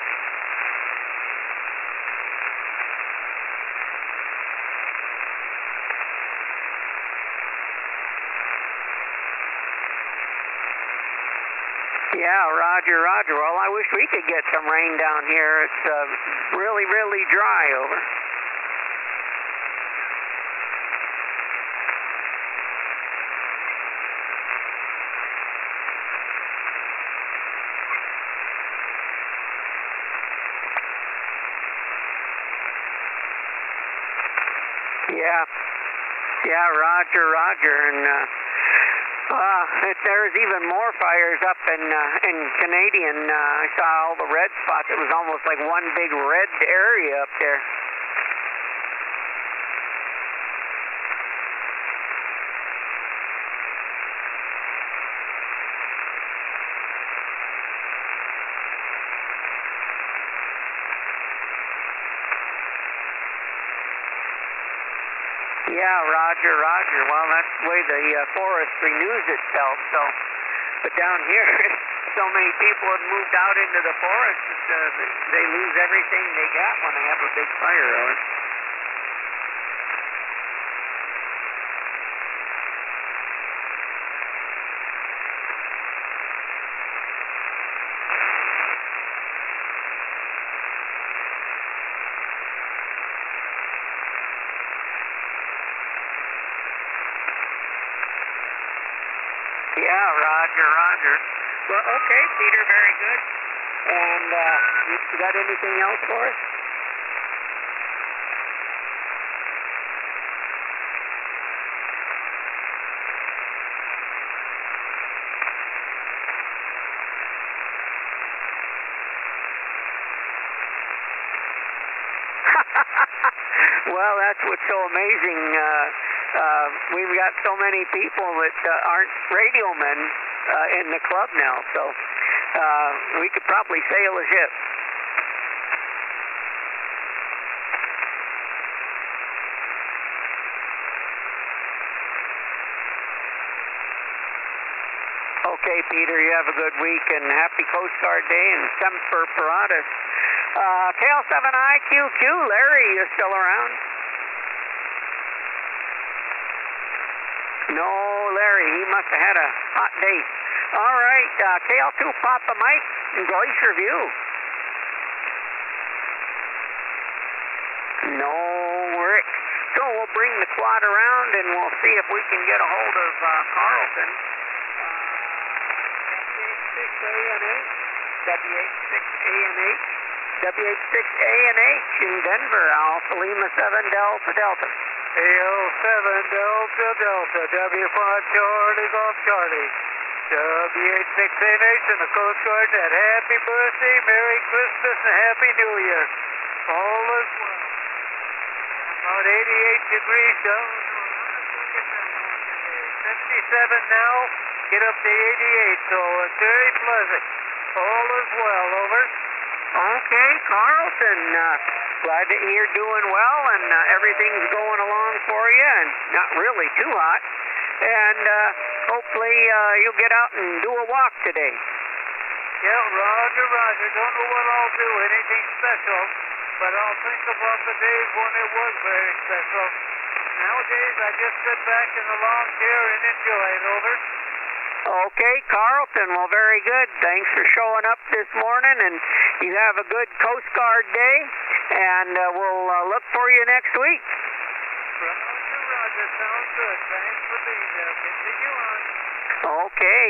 Yeah, Roger, Roger. Well, I wish we could get some rain down here. It's really, really dry over. Yeah, Roger, Roger. And there's even more fires up in Canadian. I saw all the red spots. It was almost like one big red area up there. Yeah, Roger, Roger. Well, that's the way the forest renews itself. So, but down here, so many people have moved out into the forest that they lose everything they got when they have a big fire on. Yeah, Roger, Roger. Well, okay, Peter, very good. And you got anything else for us? Well, that's what's so amazing. We've got so many people that aren't radio men in the club now, so we could probably sail a ship. Okay, Peter, you have a good week, and happy Coast Guard Day, and Semper Paratus. KL7IQQ, Larry, you still around? No, Larry. He must have had a hot date. All right, KL2 Papa Mike in Glacier View. No, Rick. So we'll bring the quad around and we'll see if we can get a hold of Carlton. WH6ANH. WH6ANH in Denver. Alpha Lima 7 Delta Delta. AL7 Delta Delta. W5 Charlie Golf Charlie. WH6ANH and the Coast Guard said happy birthday, Merry Christmas, and Happy New Year. All is well. About 88 degrees down. 77 now. Get up to 88, so it's very pleasant. All is well, over. Okay, Carlton. Glad that you're doing well and everything's going along for you and not really too hot. And hopefully you'll get out and do a walk today. Yeah, Roger, Roger. Don't know what I'll do, anything special, but I'll think about the days when it was very special. Nowadays, I just sit back in the lawn chair and enjoy it, over. Okay, Carlton. Well, very good. Thanks for showing up this morning, and you have a good Coast Guard day, and we'll look for you next week. Roger, Roger. Sounds good. Thanks for being there. Continue on. Okay,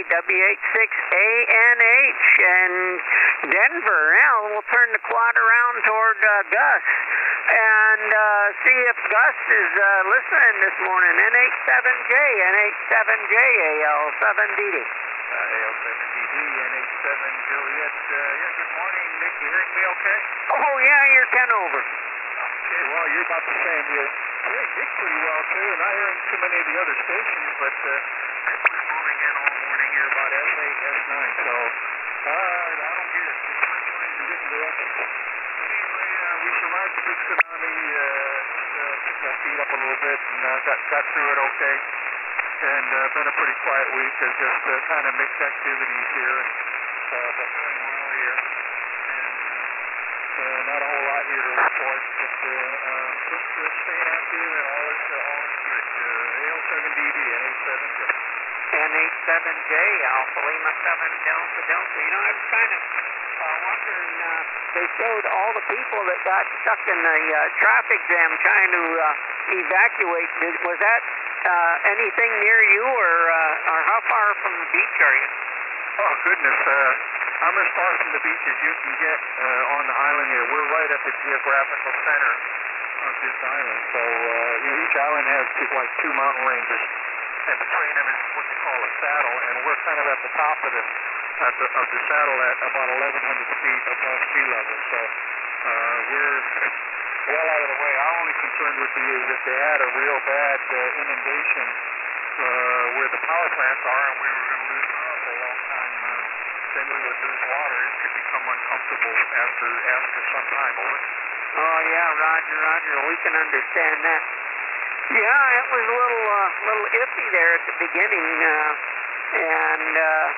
WH6ANH and Denver. Now we'll turn the quad around toward Gus and see if Gus is listening this morning. NH7J, NH7J, AL7DD. AL7DD, NH7 Juliet. Yeah, good morning, Nick. You hearing me okay? Oh, yeah, you're 10 over. Okay, well, you're about the same. You're hearing Nick pretty well, too, and not hearing too many of the other stations, but we're moving in all morning here about S8, S9, so I don't hear it. It's trying to different directions. Anyway, we survived the big tsunami, picked our feet up a little bit, and got through it okay. And been a pretty quiet week. There's just kind of mixed activities here, and but doing well here. And not a whole lot here to report, but just staying active and all is good. AL7DD, NH7J. NH7J, Alpha Lima 7 Delta Delta. You know, I was kind of wondering, they showed all the people that got stuck in the traffic jam trying to evacuate. Was that anything near you, or how far from the beach are you? Oh, goodness. I'm as far from the beach as you can get on the island here. We're right at the geographical center of this island. So each island has two mountain ranges, and between them is what they call a saddle, and we're kind of at the top of the saddle at about 1,100 feet above sea level. So we're well out of the way. Our only concern would be is if they had a real bad inundation where the power plants are, and we were going to lose power for a long time, then we would lose water. It could become uncomfortable after some time, over. Oh yeah, Roger. We can understand that. Yeah, it was a little iffy there at the beginning, and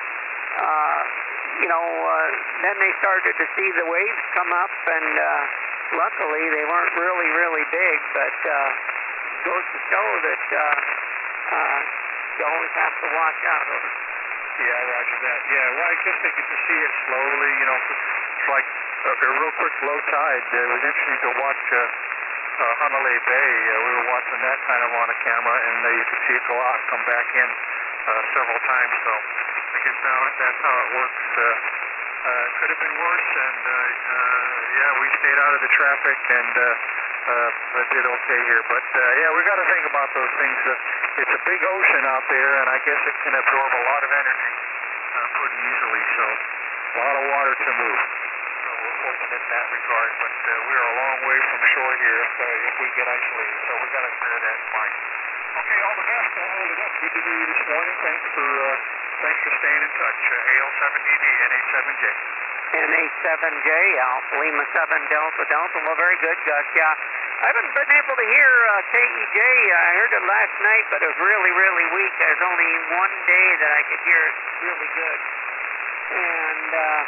then they started to see the waves come up, and luckily they weren't really big, but goes to show that you always have to watch out. Yeah, roger that. Yeah, well, I guess they could just see it slowly, it's like a real quick low tide. It was interesting to watch Hanalei Bay. We were watching that kind of on a camera, and you could see it go out and come back in several times, so I guess now that's how it works. Could have been worse, and we stayed out of the traffic and did okay here. But we got to think about those things. It's a big ocean out there, and I guess it can absorb a lot of energy pretty easily. So a lot of water to move. So we're fortunate in that regard. But we are a long way from shore here if we get isolated. So we got to bear that in mind. Okay, all the best. I'll hold it up. Good to hear you this morning. Thanks for staying in touch. AL7DD, NH7J. NH7J, Alpha Lima 7 Delta Delta. Well, very good, Gus. Yeah, I haven't been able to hear KEJ. I heard it last night, but it was really weak. There's only one day that I could hear it really good. And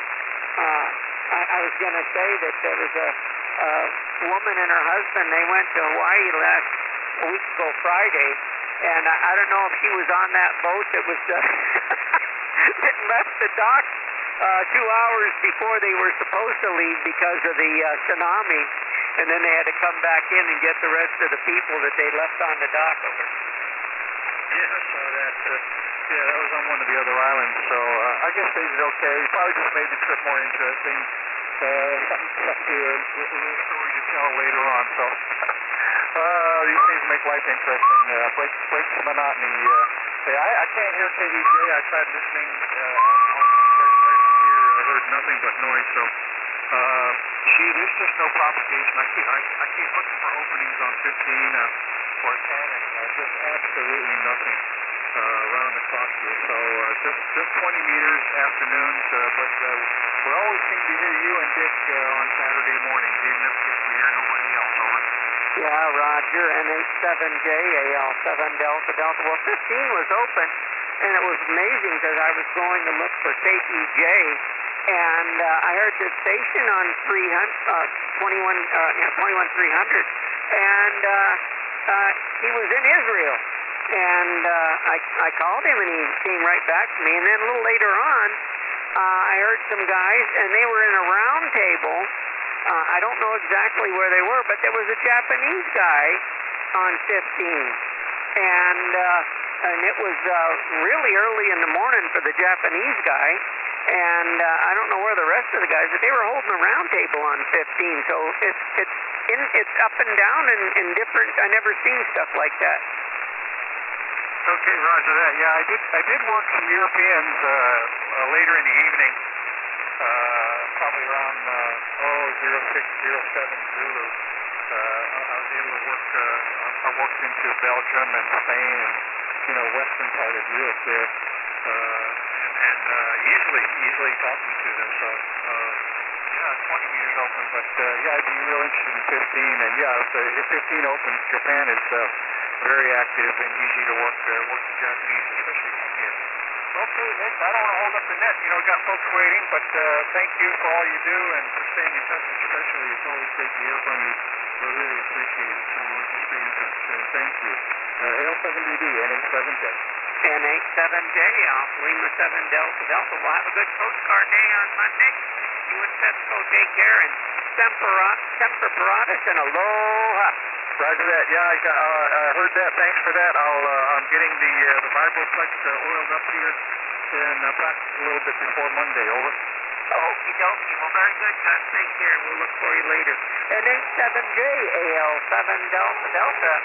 I was going to say that there was a woman and her husband. They went to Hawaii a week ago Friday, And I don't know if she was on that boat that was that left the dock 2 hours before they were supposed to leave because of the tsunami, and then they had to come back in and get the rest of the people that they left on the dock over. Yeah, I saw that. Yeah, that was on one of the other islands, so I guess they did okay. Probably just made the trip more interesting. Something to a little story to tell later on. So these things make life interesting. Breaks the monotony. I can't hear KEJ. I tried listening on right from here. I heard nothing but noise. So there's just no propagation. I keep looking for openings on 15 or 10, and just absolutely nothing around the clock here. So just 20 meters afternoons, but we always seem to hear you and Dick on Saturday mornings, even if we hear nobody else. Over. Yeah, Roger. N87J, AL7 Delta Delta. Well, 15 was open, and it was amazing because I was going to look for KEJ, and I heard the station on 21300, and he was in Israel. And I called him, and he came right back to me. And then a little later on, I heard some guys, and they were in a round table. I don't know exactly where they were, but there was a Japanese guy on 15. And it was really early in the morning for the Japanese guy. And I don't know where the rest of the guys, but they were holding a round table on 15. So it's up and down and different. I never seen stuff like that. Okay, roger that. Yeah, I did work some Europeans later in the evening, probably around 06, 07 Zulu. I was able to work. I worked into Belgium and Spain and western part of Europe there, and easily talking to them. So 20 meters open, but I'd be real interested in 15. And if 15 opens, Japan is very active and easy to work the Japanese, especially from here. Okay, Nick, I don't want to hold up the net. We've got folks waiting, but thank you for all you do and for staying in touch, especially. It's always great to hear from you. We really appreciate it. So just stay in touch. Thank you. AL7DD, N87J. N87J, Lima 7 Delta Delta. We'll have a good Coast Guard day on Monday. You and Pesco take care, and Semper Paratus and aloha. Roger that. Yeah, I heard that. Thanks for that. I'm getting the Vibroplex oiled up here and practice a little bit before Monday. Over. Okie dokie. Well, very good, Gus. Take care. We'll look for you later. N87J, AL7 Delta Delta.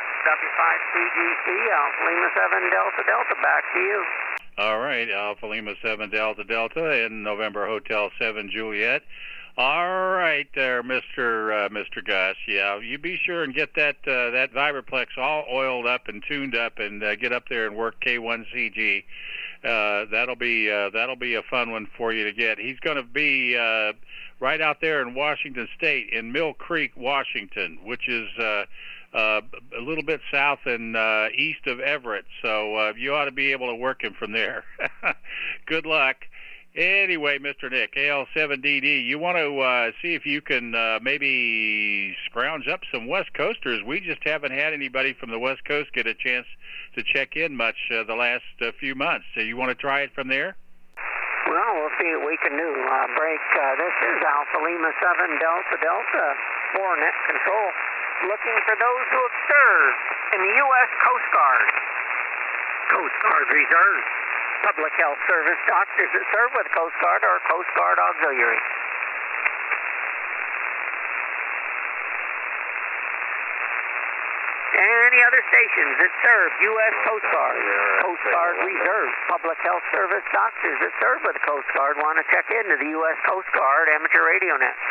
W5CGC, Alpha Lima 7 Delta Delta. Back to you. All right, Alpha Lima 7 Delta Delta in November Hotel 7 Juliet. All right there, Mr. Gus. Yeah, you be sure and get that Vibroplex all oiled up and tuned up, and get up there and work K1CG. That'll be a fun one for you to get. He's going to be right out there in Washington State, in Mill Creek, Washington, which is a little bit south and east of Everett. So you ought to be able to work him from there. Good luck. Anyway, Mr. Nick, AL7DD, you want to see if you can maybe scrounge up some West Coasters. We just haven't had anybody from the West Coast get a chance to check in much the last few months. So you want to try it from there? Well, we'll see what we can do. This is Alpha Lima 7 Delta Delta, 4 net control. Looking for those who have served in the U.S. Coast Guard. Coast Guard Reserve. Public Health Service doctors that serve with Coast Guard or Coast Guard Auxiliary. Any other stations that serve U.S. Coast Guard, Coast Guard Reserve, Public Health Service doctors that serve with the Coast Guard want to check into the U.S. Coast Guard Amateur Radio Net.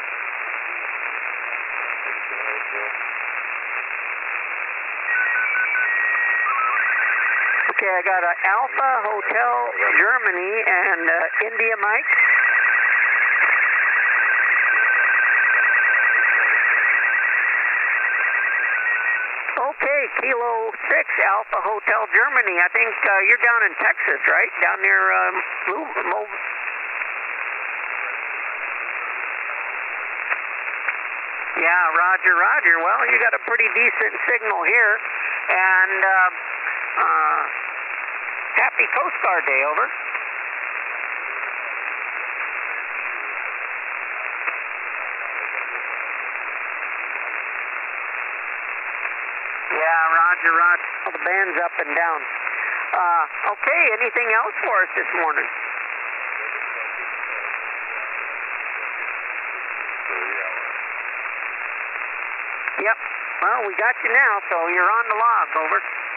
Okay, I got an Alpha Hotel Germany and India Mike. Okay, Kilo 6 Alpha Hotel Germany. I think you're down in Texas, right? Down near Yeah, Yeah, roger, roger. Well, you got a pretty decent signal here. And happy Coast Guard Day, over. Yeah, roger, roger. Well, the band's up and down. Okay, anything else for us this morning? Yep. Well, we got you now, so you're on the log, over.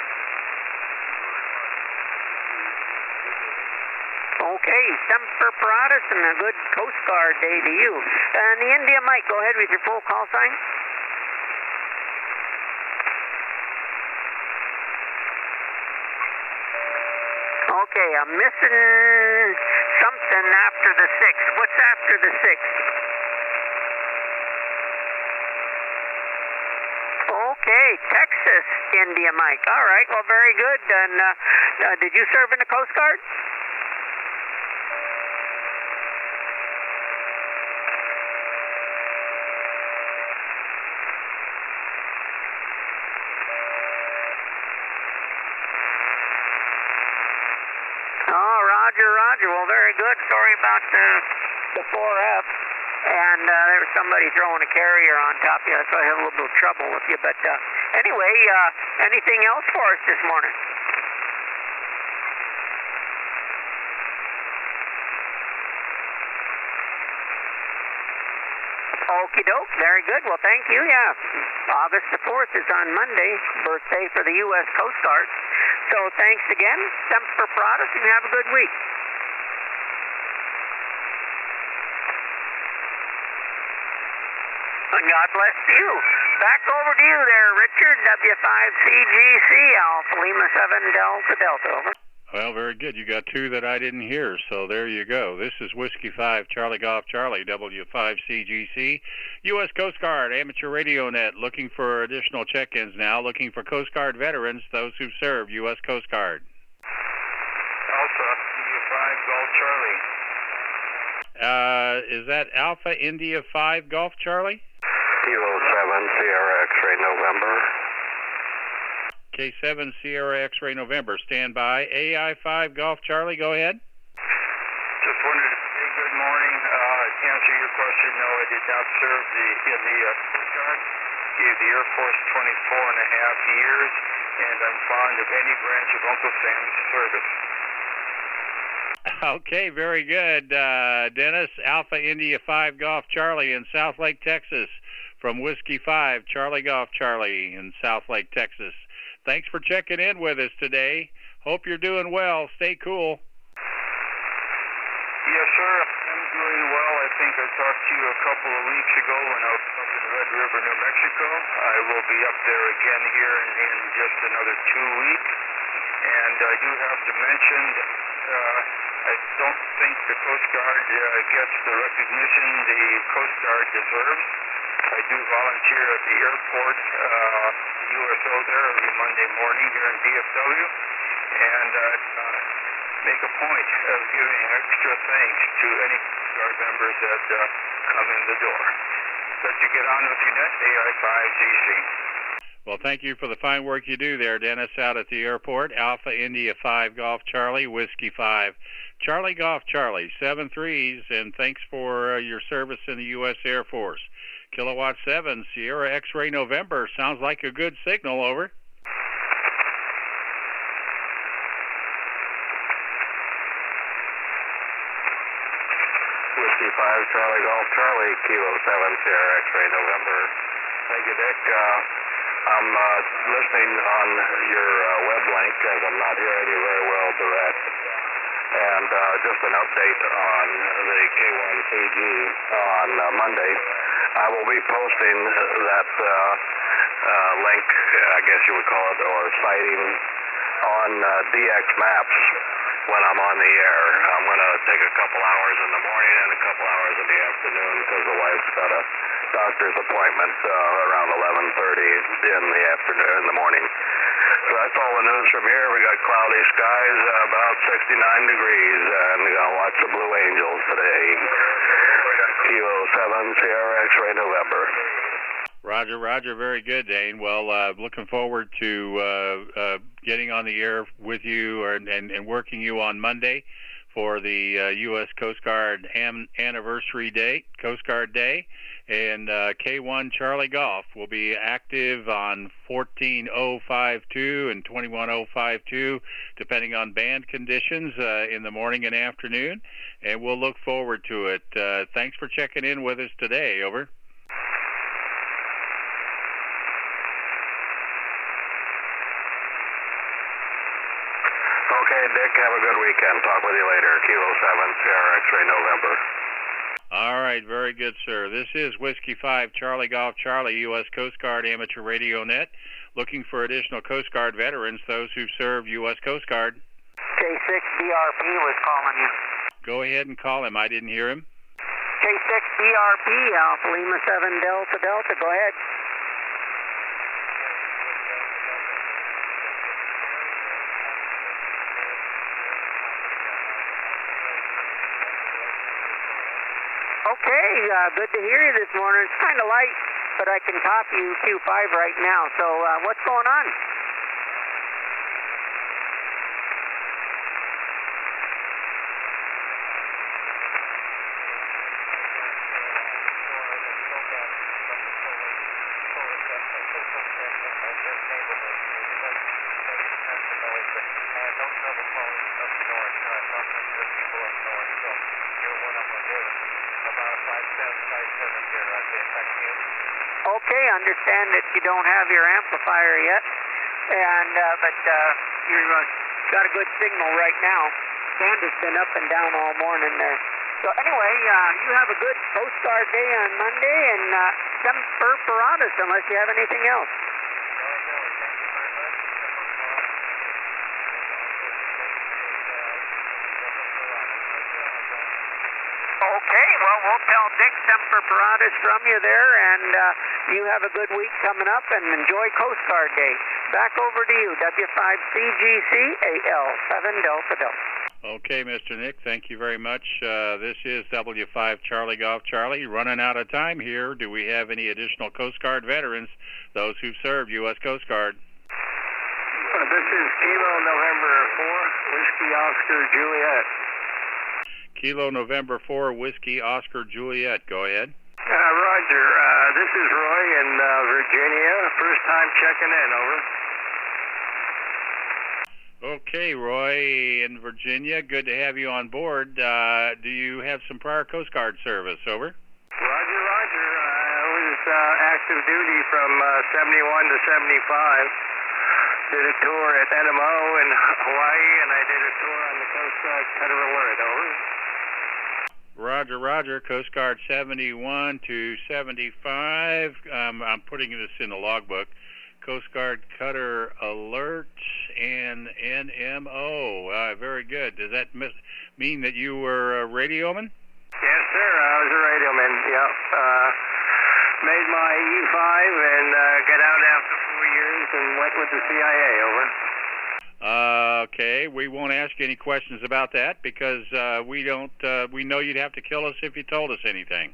Okay, Semper Paratus and a good Coast Guard day to you. And the India Mike, go ahead with your full call sign. Okay, I'm missing something after the 6. What's after the 6? Okay, Texas, India Mike. All right, well, very good. And did you serve in the Coast Guard? Oh, roger, roger. Well, very good. Sorry about the 4F. And there was somebody throwing a carrier on top of you, so I had a little bit of trouble with you. But anyway, anything else for us this morning? Okie doke, very good. Well, thank you. Yeah, August the 4th is on Monday, birthday for the U.S. Coast Guard. So thanks again. Semper Paratus, and have a good week. God bless you. Back over to you there, Richard. W5CGC, Alpha Lima 7 Delta Delta, over. Well, very good. You got two that I didn't hear, so there you go. This is Whiskey 5, Charlie Golf Charlie, W5CGC, U.S. Coast Guard, Amateur Radio Net, looking for additional check-ins now, looking for Coast Guard veterans, those who served U.S. Coast Guard. Alpha, India 5, Golf Charlie. Is that Alpha India 5 Golf Charlie? Kilo 7, Sierra X-ray November. K7 Sierra X-ray November, stand by. AI5 Golf Charlie, go ahead. Just wanted to say good morning. To answer your question, no, I did not serve in the Coast Guard. Gave the Air Force 24 and a half years, and I'm fond of any branch of Uncle Sam's service. Okay, very good. Dennis, Alpha India 5 Golf Charlie in South Lake, Texas, from Whiskey 5, Charlie Golf Charlie in South Lake, Texas. Thanks for checking in with us today. Hope you're doing well. Stay cool. Yes, sir. I'm doing well. I think I talked to you a couple of weeks ago when I was up in Red River, New Mexico. I will be up there again here in just another 2 weeks. And I do have to mention I don't think the Coast Guard gets the recognition the Coast Guard deserves. I do volunteer at the airport, the USO there every Monday morning here in DFW, and make a point of giving extra thanks to any Coast Guard members that come in the door. Let you get on with your net, AI5CC. Well, thank you for the fine work you do there, Dennis, out at the airport. Alpha India 5 Golf Charlie, Whiskey 5, Charlie Golf Charlie, 7 3s, and thanks for your service in the U.S. Air Force. Kilowatt 7, Sierra X-ray November, sounds like a good signal, over. Whiskey 5, Charlie Golf Charlie, Kilo 7, Sierra X-ray November. Thank you, Dick. I'm listening on your web link as I'm not hearing you very well direct. And just an update on the K1CG on Monday. I will be posting that link, I guess you would call it, or sighting on DX Maps when I'm on the air. I'm going to take a couple hours in the morning and a couple hours in the afternoon because the wife's got a doctor's appointment around 11:30 in the afternoon, in the morning. So that's all the news from here. We got cloudy skies, about 69 degrees, and we got lots of Blue Angels today. Kilo 7 Sierra X-ray November. Roger, Roger. Very good, Dane. Well, looking forward to getting on the air with you and working you on Monday for the U.S. Coast Guard Anniversary Day, Coast Guard Day. And K1 Charlie Golf will be active on 14.052 and 21.052, depending on band conditions in the morning and afternoon. And we'll look forward to it. Thanks for checking in with us today. Over. Okay, Dick, have a good weekend. Talk with you later. Kilo 7, Sierra X-Ray November. All right, very good, sir. This is Whiskey 5, Charlie Golf Charlie, U.S. Coast Guard Amateur Radio Net, looking for additional Coast Guard veterans, those who've served U.S. Coast Guard. K6 BRP was calling you. Go ahead and call him. I didn't hear him. K6 BRP, Alpha Lima 7 Delta Delta. Go ahead. Okay, good to hear you this morning. It's kind of light, but I can copy you Q5 right now. So what's going on? Okay, understand that you don't have your amplifier yet, and but you've got a good signal right now. Band has been up and down all morning there. So anyway, you have a good Coast Guard day on Monday, and Semper Paratus, unless you have anything else. Okay, well, we'll tell Dick Semper Paratus from you there, and you have a good week coming up, and enjoy Coast Guard Day. Back over to you, W5CGC AL7 Delta Delta. Okay, Mr. Nick, thank you very much. This is W5 Charlie Golf Charlie. Running out of time here. Do we have any additional Coast Guard veterans, those who've served U.S. Coast Guard? This is Kilo November 4, Whiskey Oscar Juliet. Kilo November 4, Whiskey Oscar Juliet. Go ahead. Roger. This is Roy in Virginia. First time checking in, over. Okay, Roy in Virginia. Good to have you on board. Do you have some prior Coast Guard service? Over. Roger, Roger. I was active duty from 71 to 75. Did a tour at NMO in Hawaii, and I did a tour on the Coast Guard Cutter Alert. Over. Roger, Roger. Coast Guard 71 to 75. I'm putting this in the logbook. Coast Guard Cutter Alert and NMO. Very good. Does that mean that you were a radioman? Yes, sir. I was a radioman. Yep. Made my E5 and got out after 4 years and went with the CIA. Over. Okay, we won't ask you any questions about that because we don't. We know you'd have to kill us if you told us anything.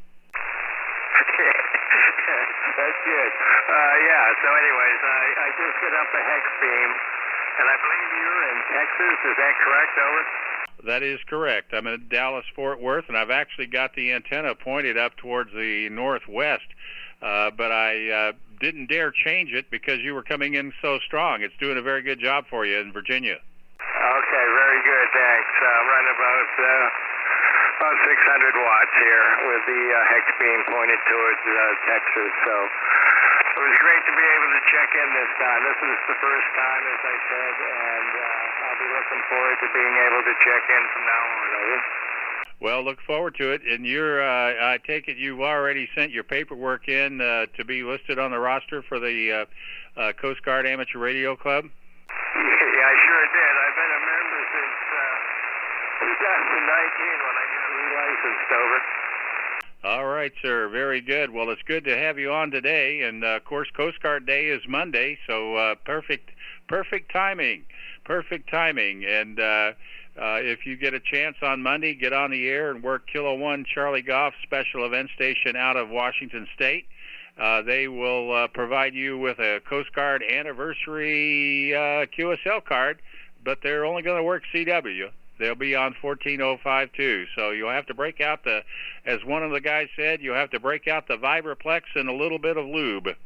That's good. Yeah. So, anyways, I just set up a hex beam, and I believe you're in Texas. Is that correct? Over. That is correct. I'm in Dallas-Fort Worth, and I've actually got the antenna pointed up towards the northwest, but I didn't dare change it because you were coming in so strong. It's doing a very good job for you in Virginia. Okay, very good. Thanks. Running about 600 watts here with the hex beam pointed towards Texas. So it was great to be able to check in this time. This is the first time, as I said, and I'll be looking forward to being able to check in from now on. Over. Well, look forward to it. And you're, I take it you've already sent your paperwork in to be listed on the roster for the Coast Guard Amateur Radio Club? Yeah, I sure did. I've been a member since 2019 when I got relicensed. Over. All right, sir. Very good. Well, it's good to have you on today. And, of course, Coast Guard Day is Monday, so perfect timing. Perfect timing. And if you get a chance on Monday, get on the air and work Kilo 1 Charlie Golf Special Event Station out of Washington State. They will provide you with a Coast Guard anniversary QSL card, but they're only going to work CW. They'll be on 14052. So you'll have to break out as one of the guys said, you'll have to break out the Vibraplex and a little bit of lube. Okay,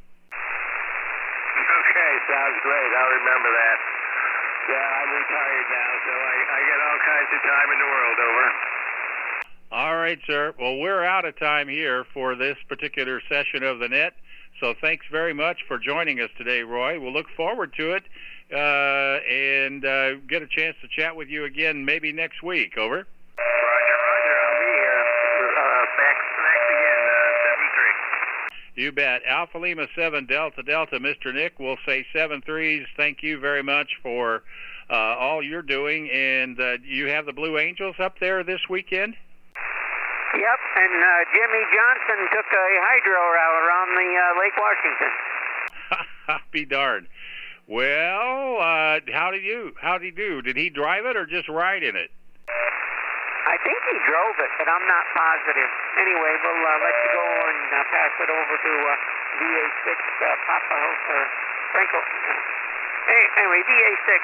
sounds great. I'll remember that. Yeah, I'm retired now, so I get all kinds of time in the world, over. All right, sir. Well, we're out of time here for this particular session of the net. So thanks very much for joining us today, Roy. We'll look forward to it and get a chance to chat with you again maybe next week. Over. Roger. I'll be here. Thanks again, 7-3. You bet. Alpha Lima 7 Delta Delta, Mr. Nick. We'll say 7-3s. Thank you very much for all you're doing. And you have the Blue Angels up there this weekend? Yep, and Jimmy Johnson took a hydro route around the Lake Washington. Be darned. Well, how did he do? Did he drive it or just ride in it? I think he drove it, but I'm not positive. Anyway, we'll let you go and pass it over to VA6 Papa or Franco. Anyway, VA6.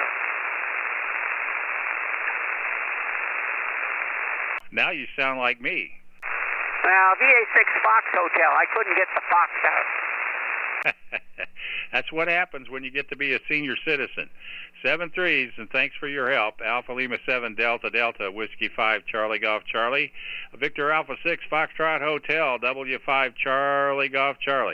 Now you sound like me. Well, VA6 Fox Hotel. I couldn't get the Fox out. That's what happens when you get to be a senior citizen. 7-3s, and thanks for your help. Alpha Lima 7 Delta Delta, Whiskey 5 Charlie Golf Charlie. Victor Alpha 6 Foxtrot Hotel, W5 Charlie Golf Charlie.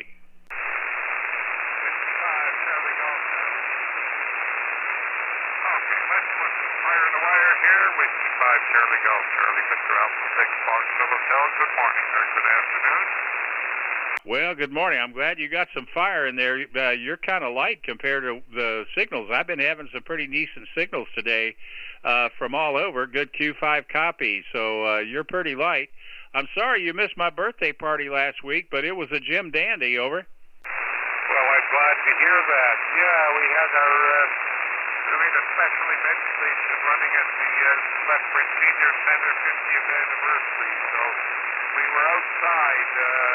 Charlie Golf Charlie, Victor Alpha 6 Foxtrot Hotel. Good morning or good afternoon. Well, good morning. I'm glad you got some fire in there. You're kind of light compared to the signals. I've been having some pretty decent signals today from all over. Good Q5 copy, so you're pretty light. I'm sorry you missed my birthday party last week, but it was a Jim Dandy, over. Well, I'm glad to hear that. Yeah, we had our doing a special event station running at the Lethbridge Senior Center 50th anniversary. So we were outside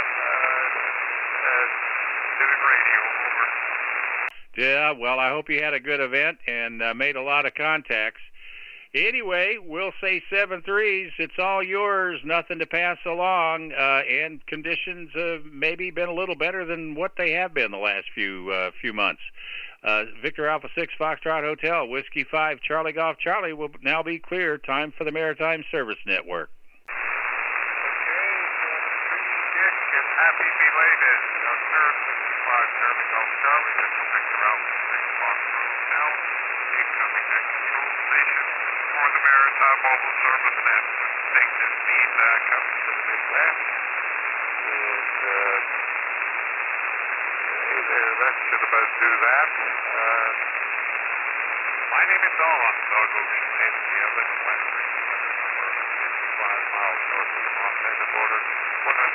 doing radio, over. Yeah, well, I hope you had a good event and made a lot of contacts. Anyway, we'll say 7-3s. It's all yours. Nothing to pass along. And conditions have maybe been a little better than what they have been the last few months. Victor Alpha 6 Foxtrot Hotel, Whiskey 5 Charlie Golf Charlie will now be clear. Time for the Maritime Service Network. Okay, and happy belated. Sir, 65 Charlie Golf Charlie, this is Victor Alpha 6 Foxtrot Hotel, incoming next control station for the Maritime Mobile Service Net. Take this feedback up to the Midwest. And that should about do that. My name is Don Doug Ocean, and I live in West Ridge, 55 miles north of